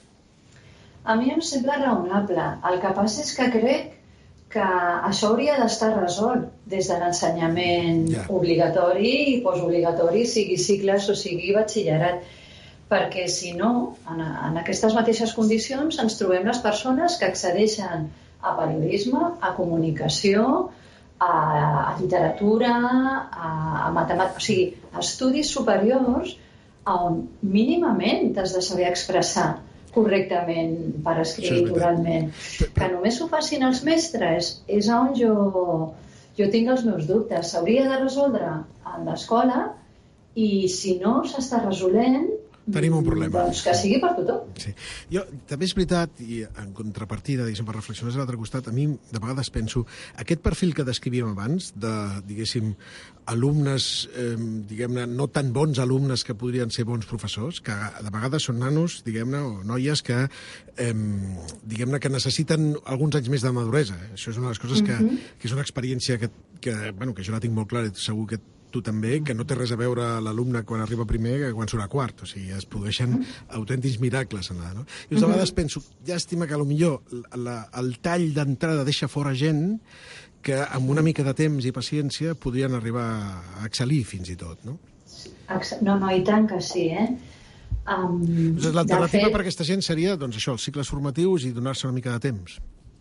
A mi em sembla raonable. El que passa és que crec que això hauria d'estar resolt des de l'ensenyament yeah. obligatori i postobligatori, sigui cicles o sigui batxillerat, perquè si no, en, en aquestes mateixes condicions ens trobem les persones que accedeixen a periodisme, a comunicació, a, a literatura, a, a matemàtica, o sigui, a estudis superiors on mínimament t'has de saber expressar correctament per escriure sí, oralment. Que només ho facin els mestres és on jo, jo tinc els meus dubtes. S'hauria de resoldre a l'escola i si no s'està resolent, tenim un problema. Doncs que sigui per tothom. Sí. Jo, també és veritat, i en contrapartida, diguéssim, per reflexionar a l'altre costat, a mi de vegades penso, aquest perfil que descrivíem abans, de, diguéssim, alumnes, eh, diguem-ne, no tan bons alumnes que podrien ser bons professors, que de vegades són nanos, diguem-ne, o noies que, eh, diguem-ne, que necessiten alguns anys més de maduresa. Això és una de les coses que, mm-hmm. que és una experiència que, que, bueno, que jo la tinc molt clara, segur que tu també, que no té res a veure l'alumne quan arriba primer que quan surt a quart. O sigui, es produeixen autèntics miracles en la, no? I de vegades penso, llàstima que potser la, el tall d'entrada deixa fora gent que amb una mica de temps i paciència podrien arribar a excel·lir fins i tot, no? No, no, i tant que sí, eh? Um, L'alternativa per aquesta gent seria, doncs això, els cicles formatius i donar-se una mica de temps.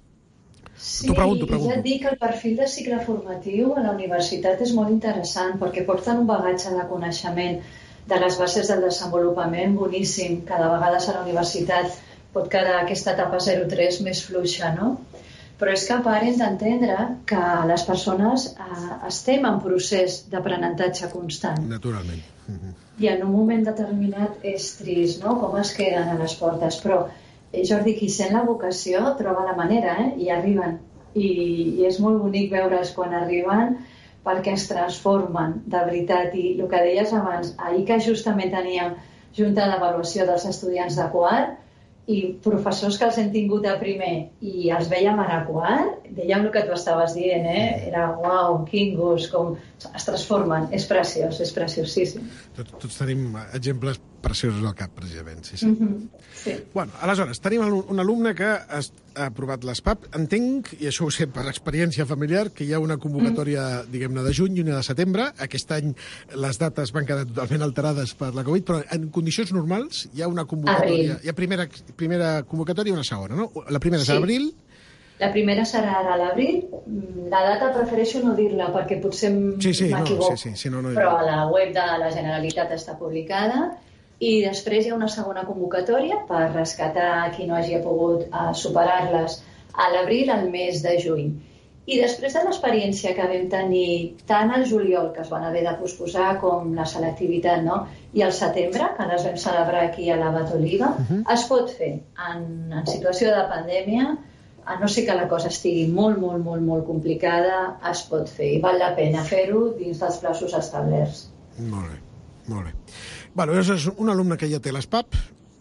Sí, pregunto, pregunto. Ja et dic que el perfil de cicle formatiu a la universitat és molt interessant perquè porten un bagatge de coneixement de les bases del desenvolupament boníssim. Cada vegada a la universitat pot quedar aquesta etapa zero tres més fluixa, no? Però és que paren d'entendre que les persones eh, estem en procés d'aprenentatge constant. Naturalment. Mm-hmm. I en un moment determinat és trist, no?, com es queden a les portes. Però, eh, Jordi, qui sent la vocació troba la manera, eh?, i arriben. I, i és molt bonic veure'ls quan arriben perquè es transformen, de veritat. I el que deies abans, ahir que justament teníem junta d'avaluació dels estudiants de quart, i professors que els hem tingut a primer i els veiem ara a quart, dèiem el que tu estaves dient, eh? Era, uau, quin gust, com es transformen. És preciós, és preciosíssim. Tots, tots tenim exemples preciosos al cap, precisament, sí, sí. Mm-hmm. Sí. Bueno, aleshores, tenim un alumne que ha aprovat l'E S P A P. Entenc, i això ho sé per experiència familiar, que hi ha una convocatòria, mm. diguem-ne, de juny i una de setembre. Aquest any les dates van quedar totalment alterades per la Covid, però en condicions normals hi ha una convocatòria. Abril. Hi ha primera, primera convocatòria i una segona, no? La primera és sí. a l'abril. La primera serà ara a l'abril. La data prefereixo no dir-la perquè potser sí, sí, m'equivoco. No, sí, sí, sí, no, no, però a la web de la Generalitat està publicada. I després hi ha una segona convocatòria per rescatar qui no hagi pogut uh, superar-les a l'abril, al mes de juny. I després de l'experiència que vam tenir tant al juliol, que es van haver de posposar, com la selectivitat, no? I al setembre, que les vam celebrar aquí a l'Abat Oliva, uh-huh. es pot fer en, en situació de pandèmia, a no ser que la cosa estigui molt, molt, molt, molt complicada, es pot fer. I val la pena fer-ho dins dels plaços establerts. Molt bé, molt bé. Bueno, és un alumne que ja té l'E S P A P,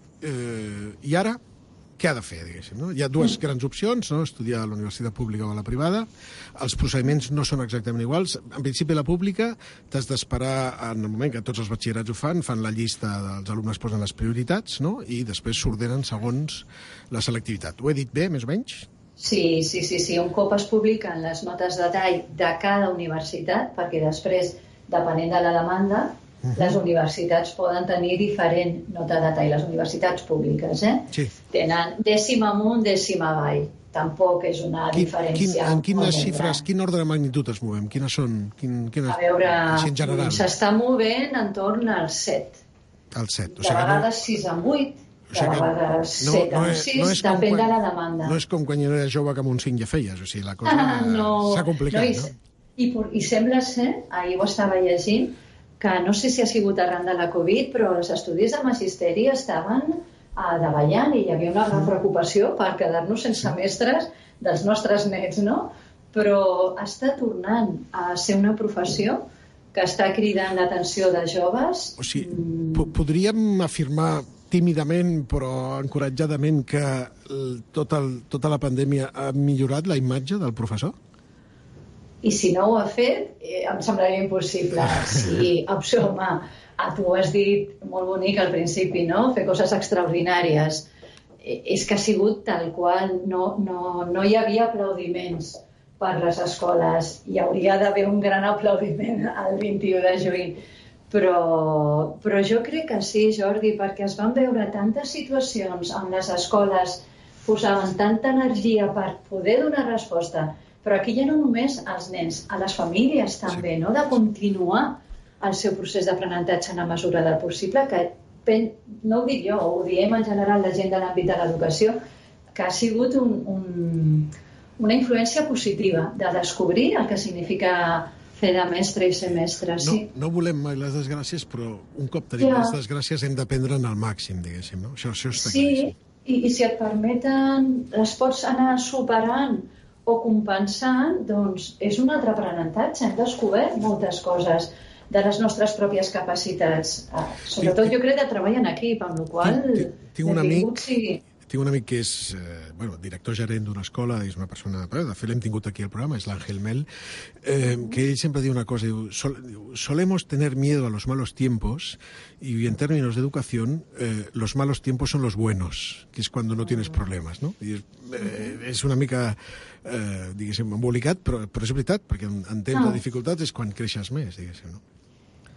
eh, i ara què ha de fer, diguéssim, no? Hi ha dues grans opcions, no? Estudiar a la universitat pública o a la privada. Els procediments no són exactament iguals. En principi, a la pública t'has d'esperar en el moment que tots els batxillerats ho fan, fan la llista dels alumnes, posen les prioritats, no? I després s'ordenen segons la selectivitat. Ho he dit bé, més o menys? Sí, sí, sí, sí. Un cop es publiquen les notes de tall de cada universitat, perquè després, depenent de la demanda, Uh-huh. les universitats poden tenir diferent nota de tall, les universitats públiques, eh? Sí. Tenen dècima amunt, dècima avall. Tampoc és una quin, diferència. Quin, en quines xifres, quin ordre de magnitud es movem? Quines són? Quin, quines, a veure, s'està si movent entorn al set. Al set. O de vegades sis amb vuit, de vegades set amb sis, depèn de la demanda. No és com quan era jove que amb un cinc ja feies, o sigui, la cosa ah, no, s'ha complicat, no? no? I, i, I sembla ser, ahir ho estava llegint, que no sé si ha sigut arran de la Covid, però els estudis de magisteri estaven uh, davallant i hi havia una gran preocupació per quedar-nos sense mestres dels nostres nets, no? Però està tornant a ser una professió que està cridant l'atenció de joves. O sigui, mm. podríem afirmar tímidament però encoratjadament que tot el, tota la pandèmia ha millorat la imatge del professor? I si no ho ha fet, eh, em semblaria impossible. Sí, opció, home, tu ho has dit molt bonic al principi, no? Fer coses extraordinàries. Eh, és que ha sigut tal qual, no, no, no hi havia aplaudiments per les escoles. Hi hauria d'haver un gran aplaudiment el vint-i-u de juny. Però, però jo crec que sí, Jordi, perquè es van veure tantes situacions on les escoles posaven tanta energia per poder donar resposta. Però aquí ja no només als nens, a les famílies també, sí. no? De continuar el seu procés d'aprenentatge en la mesura del possible, que no ho dic jo, ho diem en general la gent de l'àmbit de l'educació, que ha sigut un, un, una influència positiva de descobrir el que significa fer de mestre i ser mestre. Sí. No, no volem mai les desgràcies, però un cop tenim ja. les desgràcies hem d'aprendre'n al màxim, diguéssim, no? Això, això està sí, claríssim. I, i si et permeten, les pots anar superant o compensant, doncs és un altre aprenentatge. Hem descobert moltes coses de les nostres pròpies capacitats. Sobretot jo crec de treball en equip, amb la qual tinc, tinc un amic, sigui... tinc un amic que és eh, bueno, director gerent d'una escola, és una persona, de fet l'hem tingut aquí al programa, és l'Àngel Mel, eh, que ell sempre diu una cosa, diu, Sol, solemos tener miedo a los malos tiempos y en términos de educación eh, los malos tiempos son los buenos, que es cuando no tienes problemas, no? I és, eh, és una mica eh, diguéssim, embolicat, però, però és veritat, perquè entendre no. dificultats és quan creixes més, diguéssim, no?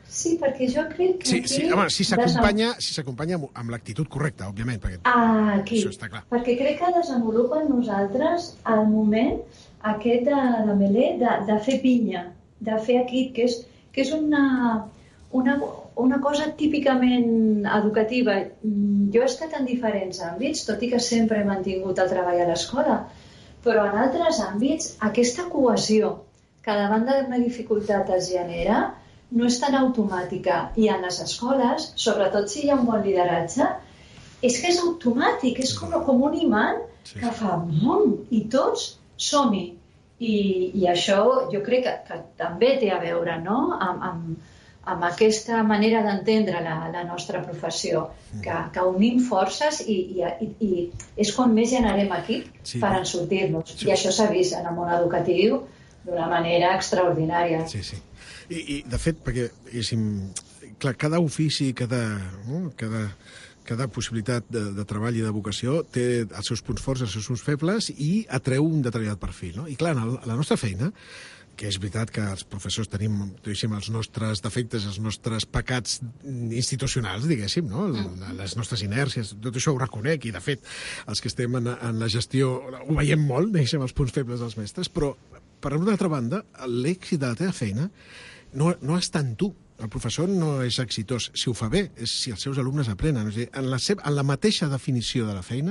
Sí, perquè jo crec que sí, aquí... Sí, home, si s'acompanya si s'acompanya amb l'actitud correcta, òbviament, perquè ah, aquí. Això està clar. Perquè crec que desenvolupa en nosaltres al moment aquest de, de Melé, de, de fer pinya, de fer equip, que és, que és una, una, una cosa típicament educativa. Jo he estat en diferents àmbits, tot i que sempre he mantingut el treball a l'escola, però en altres àmbits aquesta cohesió que davant d'una dificultat es genera no és tan automàtica. I en les escoles, sobretot si hi ha un bon lideratge, és que és automàtic, és com, com un imant sí. que fa mom, i tots som-hi. I, I això jo crec que, que també té a veure, no?, amb, amb, amb aquesta manera d'entendre la, la nostra professió, que, que unim forces i, i, i, i és quan més generem equip sí. per en sortir-nos. Sí. I això s'ha vist en el món educatiu d'una manera extraordinària. Sí, sí. I, i de fet, perquè, clar, cada ofici, cada, no? cada, cada possibilitat de, de treball i de vocació té els seus punts forts, els seus punts febles i atreu un determinat perfil, no? I clar, en la nostra feina, que és veritat que els professors tenim, diguéssim, els nostres defectes, els nostres pecats institucionals, diguéssim, no? Les nostres inèrcies, tot això ho reconec, i de fet, els que estem en, en la gestió ho veiem molt, diguéssim, els punts febles dels mestres, però per una altra banda, l'èxit de la teva feina no, no està en tu. El professor no és exitós. Si ho fa bé, és si els seus alumnes aprenen. És a dir, en, la seva, en la mateixa definició de la feina,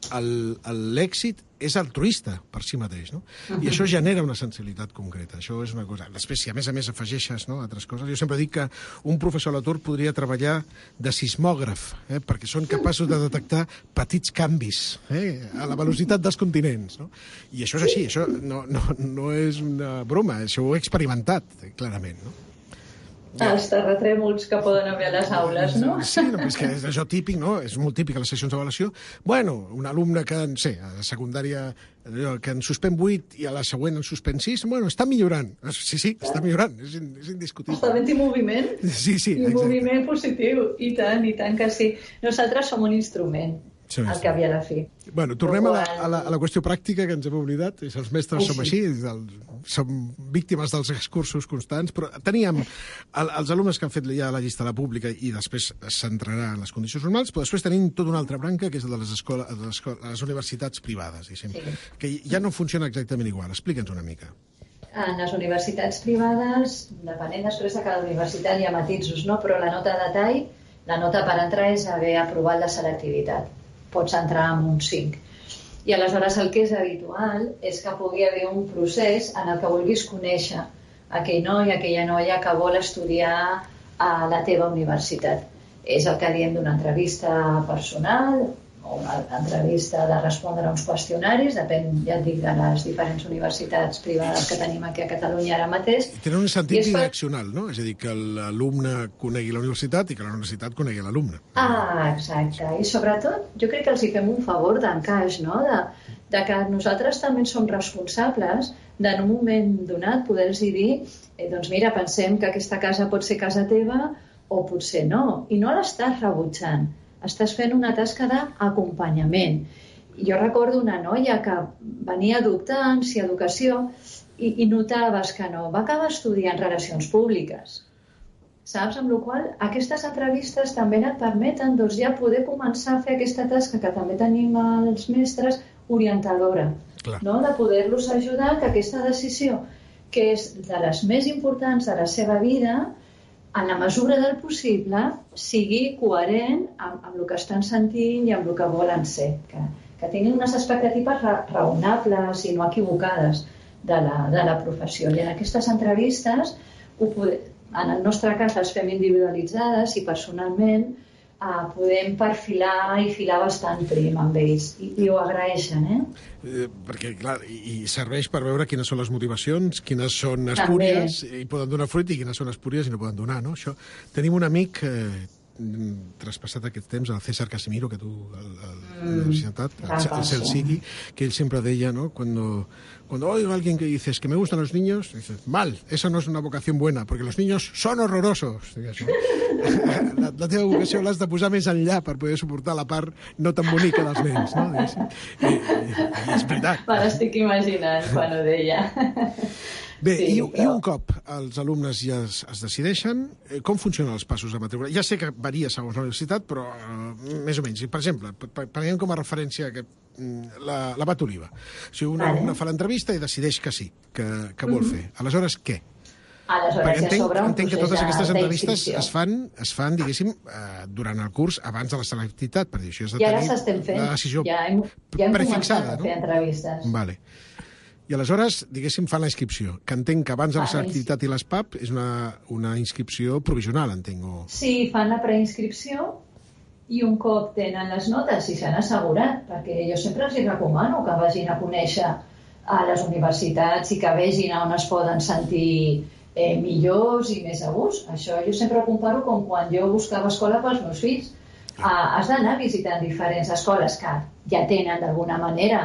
l'èxit és altruista per si mateix, no? Uh-huh. I això genera una sensibilitat concreta. Això és una cosa. Després, si a més a més afegeixes, no, altres coses, jo sempre dic que un professor a l'atur podria treballar de sismògraf, eh, perquè són capaços de detectar petits canvis eh, a la velocitat dels continents, no? I això és així, això no, no, no és una broma, això ho he experimentat, clarament, no? Els terratrèmols que poden haver a les aules, no? Sí, no, és que és això típic, no? És molt típic a les sessions d'avaluació. Bueno, un alumne que, no sé, a la secundària que en suspèn vuit i a la següent en suspèn sis, bueno, està millorant. Sí, sí, està millorant, és, és indiscutible. Està havent-hi moviment. Sí, sí, I moviment positiu, i tant, i tant que sí. Nosaltres som un instrument. Sí, al cap i a la fi. Bueno, tornem a la, a, la, a la qüestió pràctica que ens hem oblidat. Els mestres sí, som així, el, som víctimes dels excursos constants, però teníem el, els alumnes que han fet ja la llista a la pública i després s'entrarà en les condicions normals, però després tenim tota una altra branca, que és la de les, escoles, de les, les universitats privades, sí. que ja no funciona exactament igual. Explica'ns una mica. En les universitats privades, depenent després de cada universitat, hi ha matisos, no? Però la nota de tall, la nota per entrar és haver aprovat la selectivitat. Pots entrar amb un cinc. I aleshores el que és habitual és que pugui haver un procés en el que vulguis conèixer aquell noi, aquella noia que vol estudiar a la teva universitat. És el que diem d'una entrevista personal o una entrevista de respondre a uns qüestionaris, depèn, ja et dic, de les diferents universitats privades que tenim aquí a Catalunya ara mateix. I tenen un sentit direccional, no? És a dir, que l'alumne conegui la universitat i que la universitat conegui l'alumne. Ah, exacte. I sobretot, jo crec que els hi fem un favor d'encaix, no? De, de que nosaltres també som responsables d'en un moment donat poder-los dir eh, doncs mira, pensem que aquesta casa pot ser casa teva o potser no. I no l'estàs rebutjant. Estàs fent una tasca d'acompanyament. Jo recordo una noia que venia dubtant si educació i, i notaves que no. Va acabar estudiant relacions públiques. Saps? Amb la qual cosa, aquestes entrevistes també et permeten doncs, ja poder començar a fer aquesta tasca que també tenim els mestres orientadora. No? De poder-los ajudar que aquesta decisió, que és de les més importants de la seva vida, en la mesura del possible, sigui coherent amb, amb el que estan sentint i amb el que volen ser. Que, que tinguin unes expectatives ra raonables i no equivocades de la, de la professió. I en aquestes entrevistes, ho pode, en el nostre cas, les fem individualitzades i personalment eh, podem perfilar i filar bastant prim amb ells. I, i ho agraeixen, eh? eh perquè, clar, i serveix per veure quines són les motivacions, quines són espúries i poden donar fruit i quines són espúries i no poden donar, no? Això, tenim un amic eh, traspassat aquest temps, el César Casimiro, que tu, a la universitat, el Cel Sigui, que él siempre deia, ¿no? Cuando, cuando oigo a alguien que dice que me gustan los niños, dices, mal, eso no es una vocación buena, porque los niños son horrorosos. Digues, no? la, la teva vocació l'has de posar més enllà per poder suportar la part no tan bonica dels nens, no? I, i, i és veritat. Me l'estic imaginant quan ho deia. Bé, sí, i, però... i un cop els alumnes ja es, es decideixen, com funcionen els passos de matrícula? Ja sé que varia segons la universitat, però uh, més o menys. Per exemple, prenguem com a referència que, la, la Bat Oliva. Si una alumna vale. fa l'entrevista i decideix que sí, que, que vol mm-hmm. fer. Aleshores, què? Aleshores, Perquè entenc, ja s'obre un entenc que totes aquestes entrevistes es fan, es fan, diguéssim, eh, durant el curs, abans de la selectivitat, per dir, això és de I ara tenir s'estem fent. la decisió ja hem, ja hem prefixada, començat a fer entrevistes. Vale. I aleshores, diguéssim, fan la inscripció, que entenc que abans de la selectivitat i les P A P és una, una inscripció provisional, entenc. O... Sí, fan la preinscripció i un cop tenen les notes i s'han assegurat, perquè jo sempre els recomano que vagin a conèixer a les universitats i que vegin on es poden sentir eh, millors i més a gust. Això jo sempre ho comparo com quan jo buscava escola pels meus fills. Ah, has d'anar visitant diferents escoles que ja tenen d'alguna manera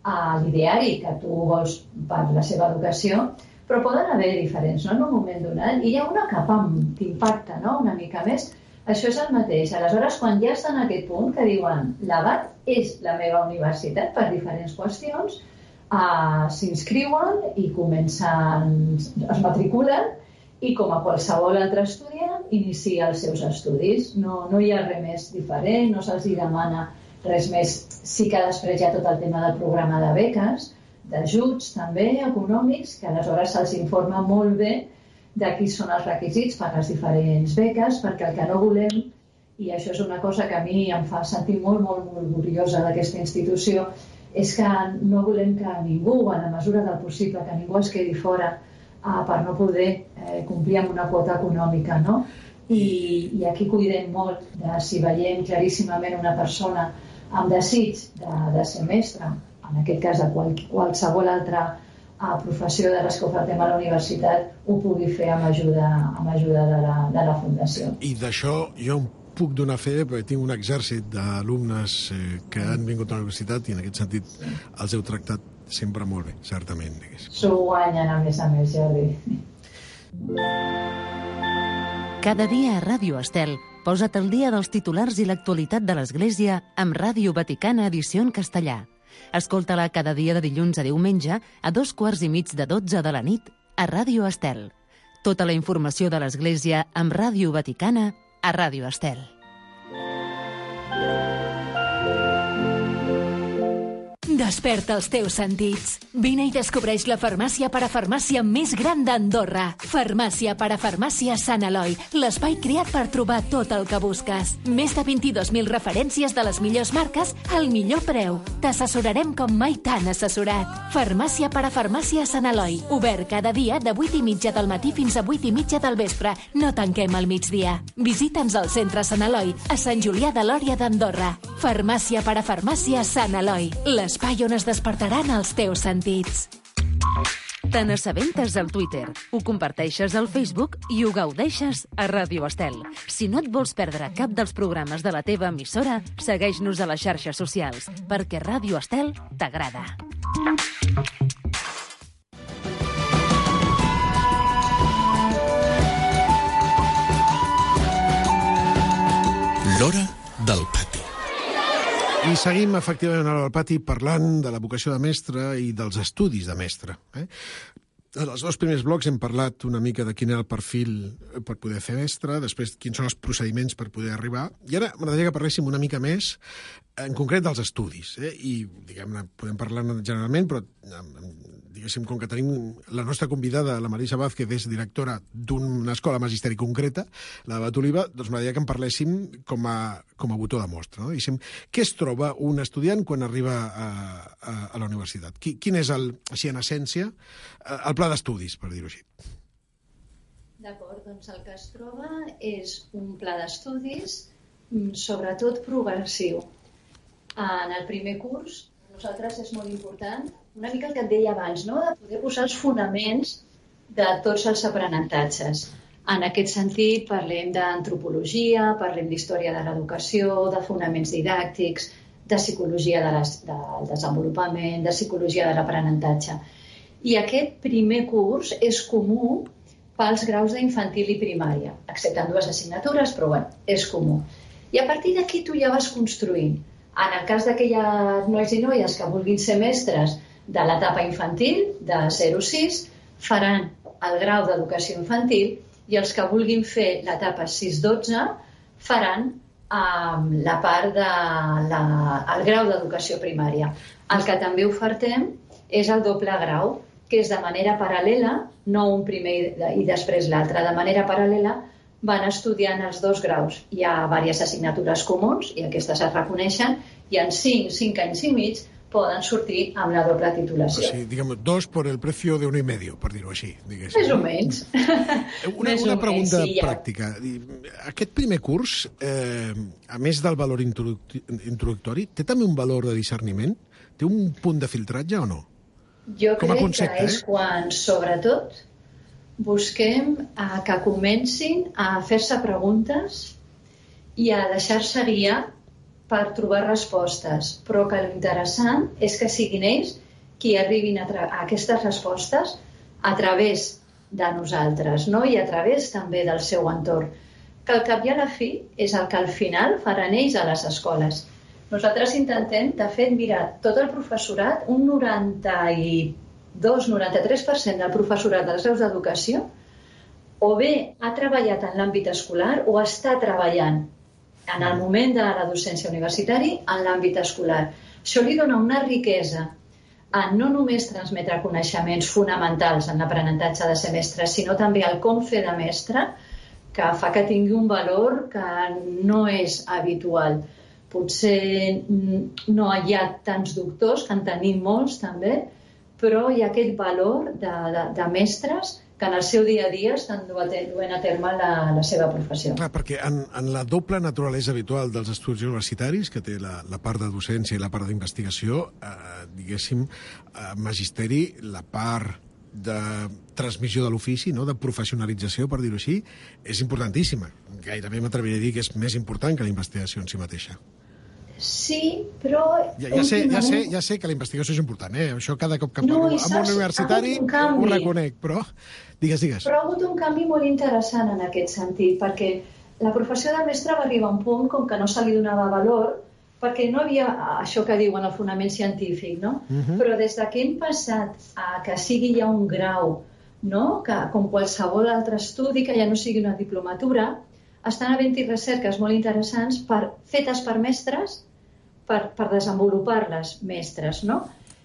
a l'ideari que tu vols per la seva educació, però poden haver diferents, no?, en un moment donat, i hi ha una que t'impacta, no?, una mica més. Això és el mateix. Aleshores, quan ja estan en aquest punt que diuen la B A T és la meva universitat per diferents qüestions, uh, s'inscriuen i comencen, es matriculen i com a qualsevol altre estudiant inicia els seus estudis. No, no hi ha res més diferent, no se'ls demana res més. Sí que després hi ha tot el tema del programa de beques, d'ajuts també econòmics, que aleshores se'ls informa molt bé de quins són els requisits per les diferents beques, perquè el que no volem, i això és una cosa que a mi em fa sentir molt, molt, molt orgullosa d'aquesta institució, és que no volem que ningú, en la mesura del possible, que ningú es quedi fora uh, per no poder eh, complir amb una quota econòmica, no? I, i aquí cuidem molt de si veiem claríssimament una persona amb desig de, de ser mestre, en aquest cas de qual, qualsevol altra a professió de les que ofertem a la universitat, ho pugui fer amb ajuda, amb ajuda de, la, de la Fundació. I d'això jo em puc donar fe, perquè tinc un exèrcit d'alumnes eh, que han vingut a la universitat i en aquest sentit els heu tractat sempre molt bé, certament. S'ho guanyen, a més a més, Jordi. Cada dia a Ràdio Estel posa't al dia dels titulars i l'actualitat de l'Església amb Ràdio Vaticana edició en castellà. Escolta-la cada dia de dilluns a diumenge a dos quarts i mig de dotze de la nit a Ràdio Estel. Tota la informació de l'Església amb Ràdio Vaticana a Ràdio Estel. Desperta els teus sentits. Vine i descobreix la farmàcia parafarmàcia més gran d'Andorra. Farmàcia parafarmàcia Sant Eloi, l'espai creat per trobar tot el que busques. Més de vint-i-dos mil referències de les millors marques al millor preu. T'assessorarem com mai t'han assessorat. Farmàcia parafarmàcia Sant Eloi, obert cada dia de vuit i mitja del matí fins a vuit i mitja del vespre. No tanquem al migdia. Visita'ns al centre Sant Eloi, a Sant Julià de Lòria d'Andorra. Farmàcia parafarmàcia Sant Eloi, l'espai on es despertaran els teus sentits. Te n'assabentes al Twitter, ho comparteixes al Facebook i ho gaudeixes a Ràdio Estel. Si no et vols perdre cap dels programes de la teva emissora, segueix-nos a les xarxes socials, perquè Ràdio Estel t'agrada. L'hora del pati. I seguim, efectivament, al pati parlant de la vocació de mestre i dels estudis de mestre. Eh? En els dos primers blocs hem parlat una mica de quin era el perfil per poder fer mestre, després quins són els procediments per poder arribar, i ara m'agradaria que parléssim una mica més en concret dels estudis. Eh? I, diguem-ne, podem parlar generalment, però diguéssim, com que tenim la nostra convidada, la Marisa Vázquez, és directora d'una escola magisteri concreta, la de Bat Oliva, doncs m'agradaria que en parléssim com a, com a botó de mostra. No? Diguéssim, què es troba un estudiant quan arriba a, a, a la universitat? Quin és, el, així en essència, el pla d'estudis, per dir-ho així? D'acord, doncs el que es troba és un pla d'estudis, sobretot progressiu. En el primer curs, nosaltres és molt important, una mica el que et deia abans, no? De poder posar els fonaments de tots els aprenentatges. En aquest sentit, parlem d'antropologia, parlem d'història de l'educació, de fonaments didàctics, de psicologia de les, del desenvolupament, de psicologia de l'aprenentatge. I aquest primer curs és comú pels graus d'infantil i primària, excepte en dues assignatures, però bueno, és comú. I a partir d'aquí tu ja vas construint. En el cas d'aquelles nois i noies que vulguin ser mestres de l'etapa infantil, de zero a sis, faran el grau d'educació infantil i els que vulguin fer l'etapa sis dotze faran um, la part de la, el grau d'educació primària. El que també ofertem és el doble grau, que és de manera paral·lela, no un primer i després l'altre, de manera paral·lela van estudiant els dos graus. Hi ha diverses assignatures comuns i aquestes es reconeixen i en cinc, cinc anys i mig poden sortir amb la doble titulació. O sigui, diguem, dos por el precio de uno y medio, per dir-ho així. Diguéssim. Més o menys. Una, Més una o pregunta menys, sí, ja. pràctica. Aquest primer curs, eh, a més del valor introductori, té també un valor de discerniment? Té un punt de filtratge o no? Jo Com a crec concepte, que és eh? quan, sobretot, busquem a que comencin a fer-se preguntes i a deixar-se guiar per trobar respostes, però que l'interessant és que siguin ells qui arribin a, a aquestes respostes a través de nosaltres, no? I a través també del seu entorn, que al cap i a la fi és el que al final faran ells a les escoles. Nosaltres intentem, de fet, mira, tot el professorat, un noranta-dos noranta-tres per cent del professorat dels graus d'educació o bé ha treballat en l'àmbit escolar o està treballant en el moment de la docència universitària en l'àmbit escolar. Això li dona una riquesa a no només transmetre coneixements fonamentals en l'aprenentatge de ser mestre, sinó també el com fer de mestre, que fa que tingui un valor que no és habitual. Potser no hi ha tants doctors, que en tenim molts també, però hi ha aquest valor de, de, de mestres que en el seu dia a dia estan duent a terme la, la seva professió. Clar, perquè en, en la doble naturalesa habitual dels estudis universitaris, que té la, la part de docència i la part d'investigació, eh, diguéssim, eh, magisteri, la part de transmissió de l'ofici, no? De professionalització, per dir-ho així, és importantíssima. Gairebé m'atreviria a dir que és més important que la investigació en si mateixa. Sí, però... Ja, ja, sé, ja, sé, ja sé que la investigació és important, eh? Això cada cop que no, parlo amb un universitari un ho reconec, però digues, digues. Però ha hagut un canvi molt interessant en aquest sentit, perquè la professió de mestre va arribar a un punt com que no se li donava valor, perquè no havia això que diuen el fonament científic, no? Uh -huh. Però des que hem passat a que sigui ja un grau, no? Que, com qualsevol altre estudi, que ja no sigui una diplomatura, estan havent-hi recerques molt interessants per, fetes per mestres per, per desenvolupar-les mestres, no?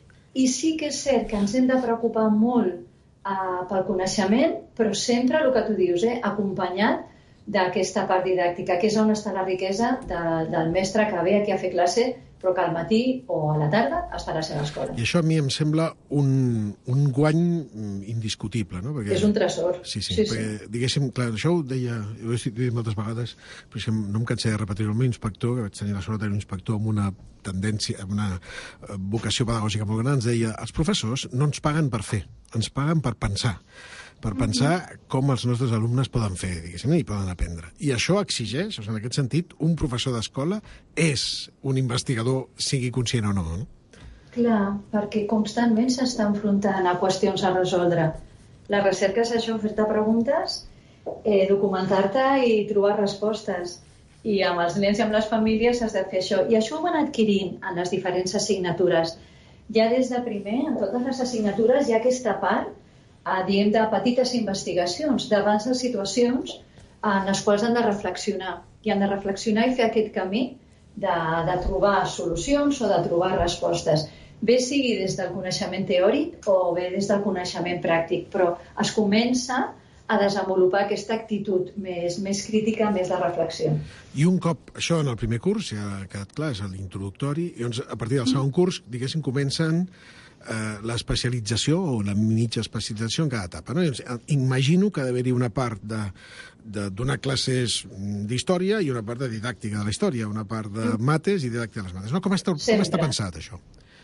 I sí que és cert que ens hem de preocupar molt uh, pel coneixement, però sempre, el que tu dius, eh, acompanyat d'aquesta part didàctica, que és on està la riquesa de, del mestre que ve aquí a fer classe, però que al matí o a la tarda està a la seva escola. I això a mi em sembla un, un guany indiscutible, no? Perquè, és un tresor. Sí, sí, sí, perquè, sí. diguéssim, clar, això ho deia, ho he dit moltes vegades, però si no em cansé de repetir-ho al meu inspector, que vaig tenir la sort de tenir un inspector amb una tendència, amb una vocació pedagògica molt gran, ens deia, els professors no ens paguen per fer, ens paguen per pensar, per pensar com els nostres alumnes poden fer, diguéssim, i poden aprendre. I això exigeix, o sigui, en aquest sentit, un professor d'escola és un investigador, sigui conscient o no, no? Clar, perquè constantment s'està enfrontant a qüestions a resoldre. La recerca és això, fer-te preguntes, eh, documentar-te i trobar respostes. I amb els nens i amb les famílies has de fer això. I això ho van adquirint en les diferents assignatures. Ja des de primer, en totes les assignatures, hi ha aquesta part a, diem, de petites investigacions, davant de situacions en les quals han de reflexionar. I han de reflexionar i fer aquest camí de, de trobar solucions o de trobar respostes. Bé sigui des del coneixement teòric o bé des del coneixement pràctic, però es comença a desenvolupar aquesta actitud més, més crítica, més de reflexió. I un cop això en el primer curs, ja ha quedat clar, és l'introductori, i doncs a partir del segon curs, diguéssim, comencen eh, l'especialització o la mitja especialització en cada etapa. No? Llavors, imagino que ha d'haver-hi una part de, de donar classes d'història i una part de didàctica de la història, una part de mates i didàctica de les mates. No? Com està, com està pensat, això?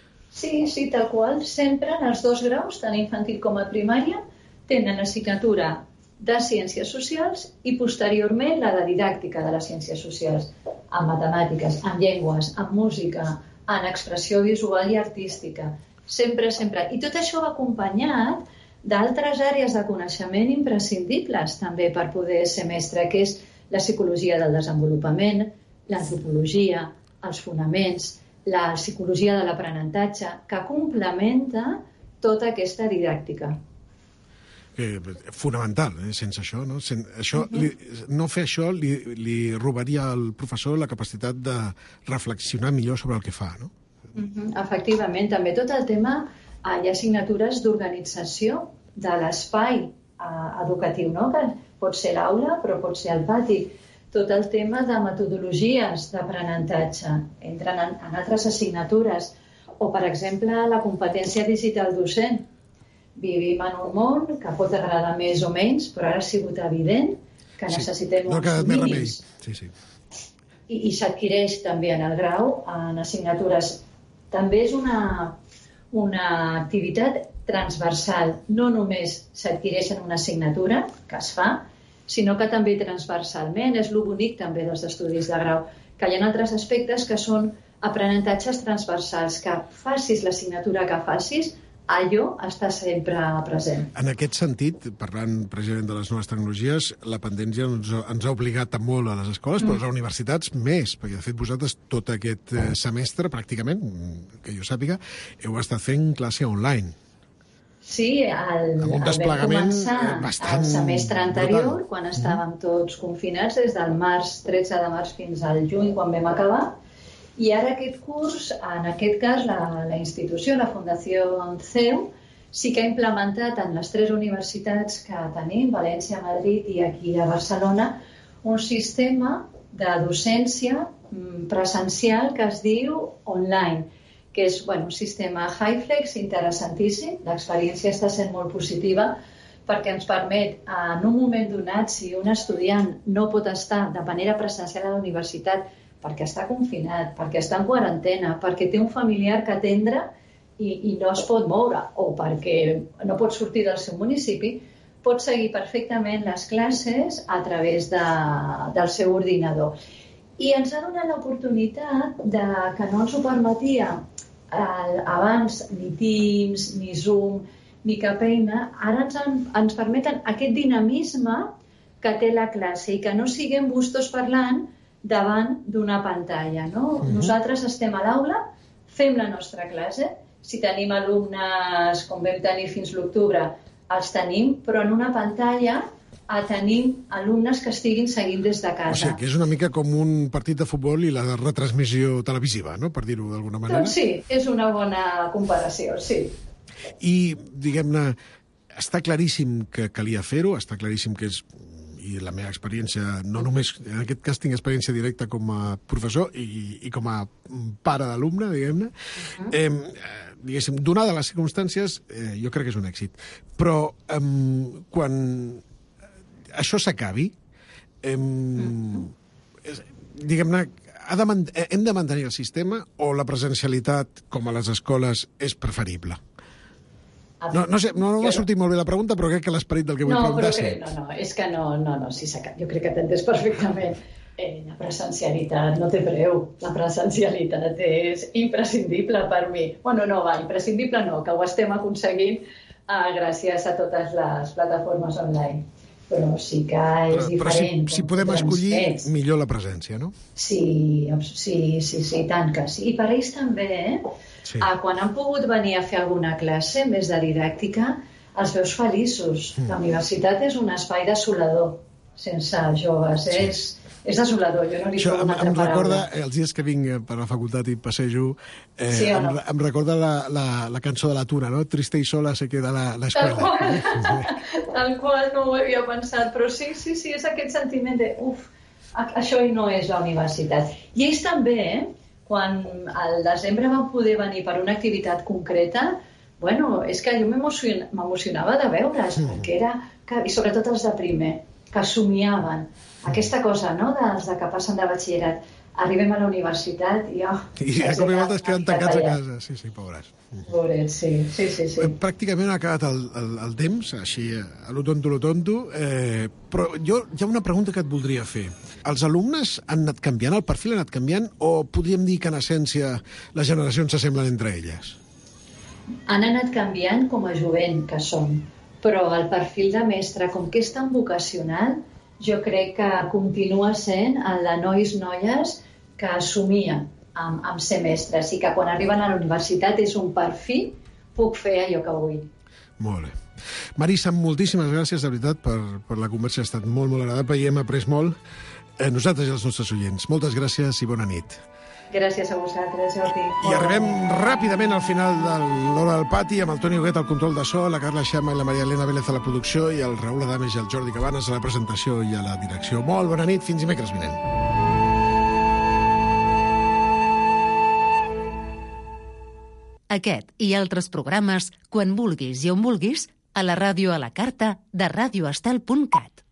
Sí, sí, tal qual. Sempre en els dos graus, tant infantil com a primària, tenen assignatura de ciències socials i posteriorment la de didàctica de les ciències socials, en matemàtiques, en llengües, en música, en expressió visual i artística. Sempre, sempre. I tot això va acompanyat d'altres àrees de coneixement imprescindibles també per poder ser mestre, que és la psicologia del desenvolupament, l'antropologia, els fonaments, la psicologia de l'aprenentatge, que complementa tota aquesta didàctica. que fonamental, eh? Sense això, no? Sen, això uh-huh. li, no fer això li, li robaria al professor la capacitat de reflexionar millor sobre el que fa, no? Uh-huh. Efectivament, també tot el tema, hi ha assignatures d'organització de l'espai eh, educatiu, no? Que pot ser l'aula, però pot ser el pati. Tot el tema de metodologies d'aprenentatge entren en, en altres assignatures. O, per exemple, la competència digital docent. Vivim en un món que pot agradar més o menys, però ara ha sigut evident que necessitem sí. no uns dominis. Sí, sí. I, i s'adquireix també en el grau, en assignatures. També és una, una activitat transversal. No només s'adquireix en una assignatura, que es fa, sinó que també transversalment, és el bonic també dels estudis de grau, que hi ha altres aspectes que són aprenentatges transversals, que facis l'assignatura que facis, allò està sempre present. En aquest sentit, parlant precisament de les noves tecnologies, la pandèmia ens, ens ha obligat molt a les escoles, mm. però a les universitats més, perquè de fet vosaltres tot aquest semestre, pràcticament, que jo sàpiga, heu estat fent classe online. Sí, el, el vam començar el semestre anterior, brutal. Quan estàvem tots confinats, des del març, tretze de març fins al juny, quan vam acabar. I ara aquest curs, en aquest cas, la, la institució, la Fundació C E U, sí que ha implementat en les tres universitats que tenim, València, Madrid i aquí a Barcelona, un sistema de docència presencial que es diu online, que és bueno, un sistema HyFlex interessantíssim. L'experiència està sent molt positiva perquè ens permet, en un moment donat, si un estudiant no pot estar de manera presencial a la universitat perquè està confinat, perquè està en quarantena, perquè té un familiar que atendre i, i no es pot moure, o perquè no pot sortir del seu municipi, pot seguir perfectament les classes a través de, del seu ordinador. I ens ha donat l'oportunitat de, que no ens ho permetia eh, abans ni Teams, ni Zoom, ni cap eina, ara ens, han, ens permeten aquest dinamisme que té la classe i que no siguem bustos parlant davant d'una pantalla. No? Uh-huh. Nosaltres estem a l'aula, fem la nostra classe, si tenim alumnes, com vam tenir fins l'octubre, els tenim, però en una pantalla a tenir alumnes que estiguin seguint des de casa. O sigui, que és una mica com un partit de futbol i la retransmissió televisiva, no?, per dir-ho d'alguna manera. Doncs sí, és una bona comparació, sí. I, diguem-ne, està claríssim que calia fer-ho, està claríssim que és, i la meva experiència, no només, en aquest cas tinc experiència directa com a professor i, i com a pare d'alumne, diguem-ne, uh-huh. eh, diguéssim, donada les circumstàncies, eh, jo crec que és un èxit. Però eh, quan això s'acabi, eh, uh-huh. diguem-ne, ha de man- hem de mantenir el sistema o la presencialitat, com a les escoles, és preferible? No, no sé, no, no m'ha sortit molt bé la pregunta, però crec que l'esperit del que vull no, preguntar... Però crec, no, no, és que no, no, no, sí, jo crec que t'entens perfectament. Eh, la presencialitat no té preu. La presencialitat és imprescindible per mi. Bueno, no, va, imprescindible no, que ho estem aconseguint eh, gràcies a totes les plataformes online. Però sí que és però, diferent. Però si, si podem escollir, fets. millor la presència, no? Sí, sí, sí, sí, tant que sí. I per ells també, eh? Sí. Ah, quan han pogut venir a fer alguna classe, més de didàctica, els veus feliços. Mm. La universitat és un espai desolador, sense joves. Sí. És, és desolador, jo no li trobo una altra em paraula. Recorda, els dies que vinc per la facultat i passejo, eh, sí em, no? em recorda la, la, la cançó de la Tuna, no? Triste i sola se queda la, l'escola. Tal qual, tal qual, no ho havia pensat, però sí, sí, sí, és aquest sentiment de, uf, això no és la universitat. I ells també, eh? Quan al desembre van poder venir per una activitat concreta, bueno, és que jo m'emocionava de veure's, mm. perquè era, que, i sobretot els de primer, que somiaven aquesta cosa, no?, dels de que passen de batxillerat. Arribem a la universitat i... Oh, I a cop i volta es queden tancats a casa. Sí, sí, pobres. Pobrets, sí, sí, sí, sí. Pràcticament ha acabat el, el, el temps, així, a lo tonto, lo tonto, eh, però jo hi ha una pregunta que et voldria fer. Els alumnes han anat canviant, el perfil ha anat canviant, o podríem dir que en essència les generacions s'assemblen entre elles? Han anat canviant com a jovent que som, però el perfil de mestre, com que és tan vocacional, jo crec que continua sent el de nois-noies que assumien amb, amb ser mestres i que quan arriben a la universitat és un per fi, puc fer allò que vull. Molt bé. Marissa, moltíssimes gràcies, de veritat, per, per la conversa. Ha estat molt, molt agradable i hem après molt, eh, nosaltres i els nostres oients. Moltes gràcies i bona nit. Gràcies a vosaltres, Jordi. I arribem ràpidament al final de l'Hora del Pati, amb el Toni Huguet al control de so, la Carla Xama i la Maria Elena Vélez a la producció i el Raül Adames i el Jordi Cabanes a la presentació i a la direcció. Molt bona nit, fins dimecres vinent. Aquest i altres programes, quan vulguis i on vulguis, a la ràdio a la carta de radioestel punt cat.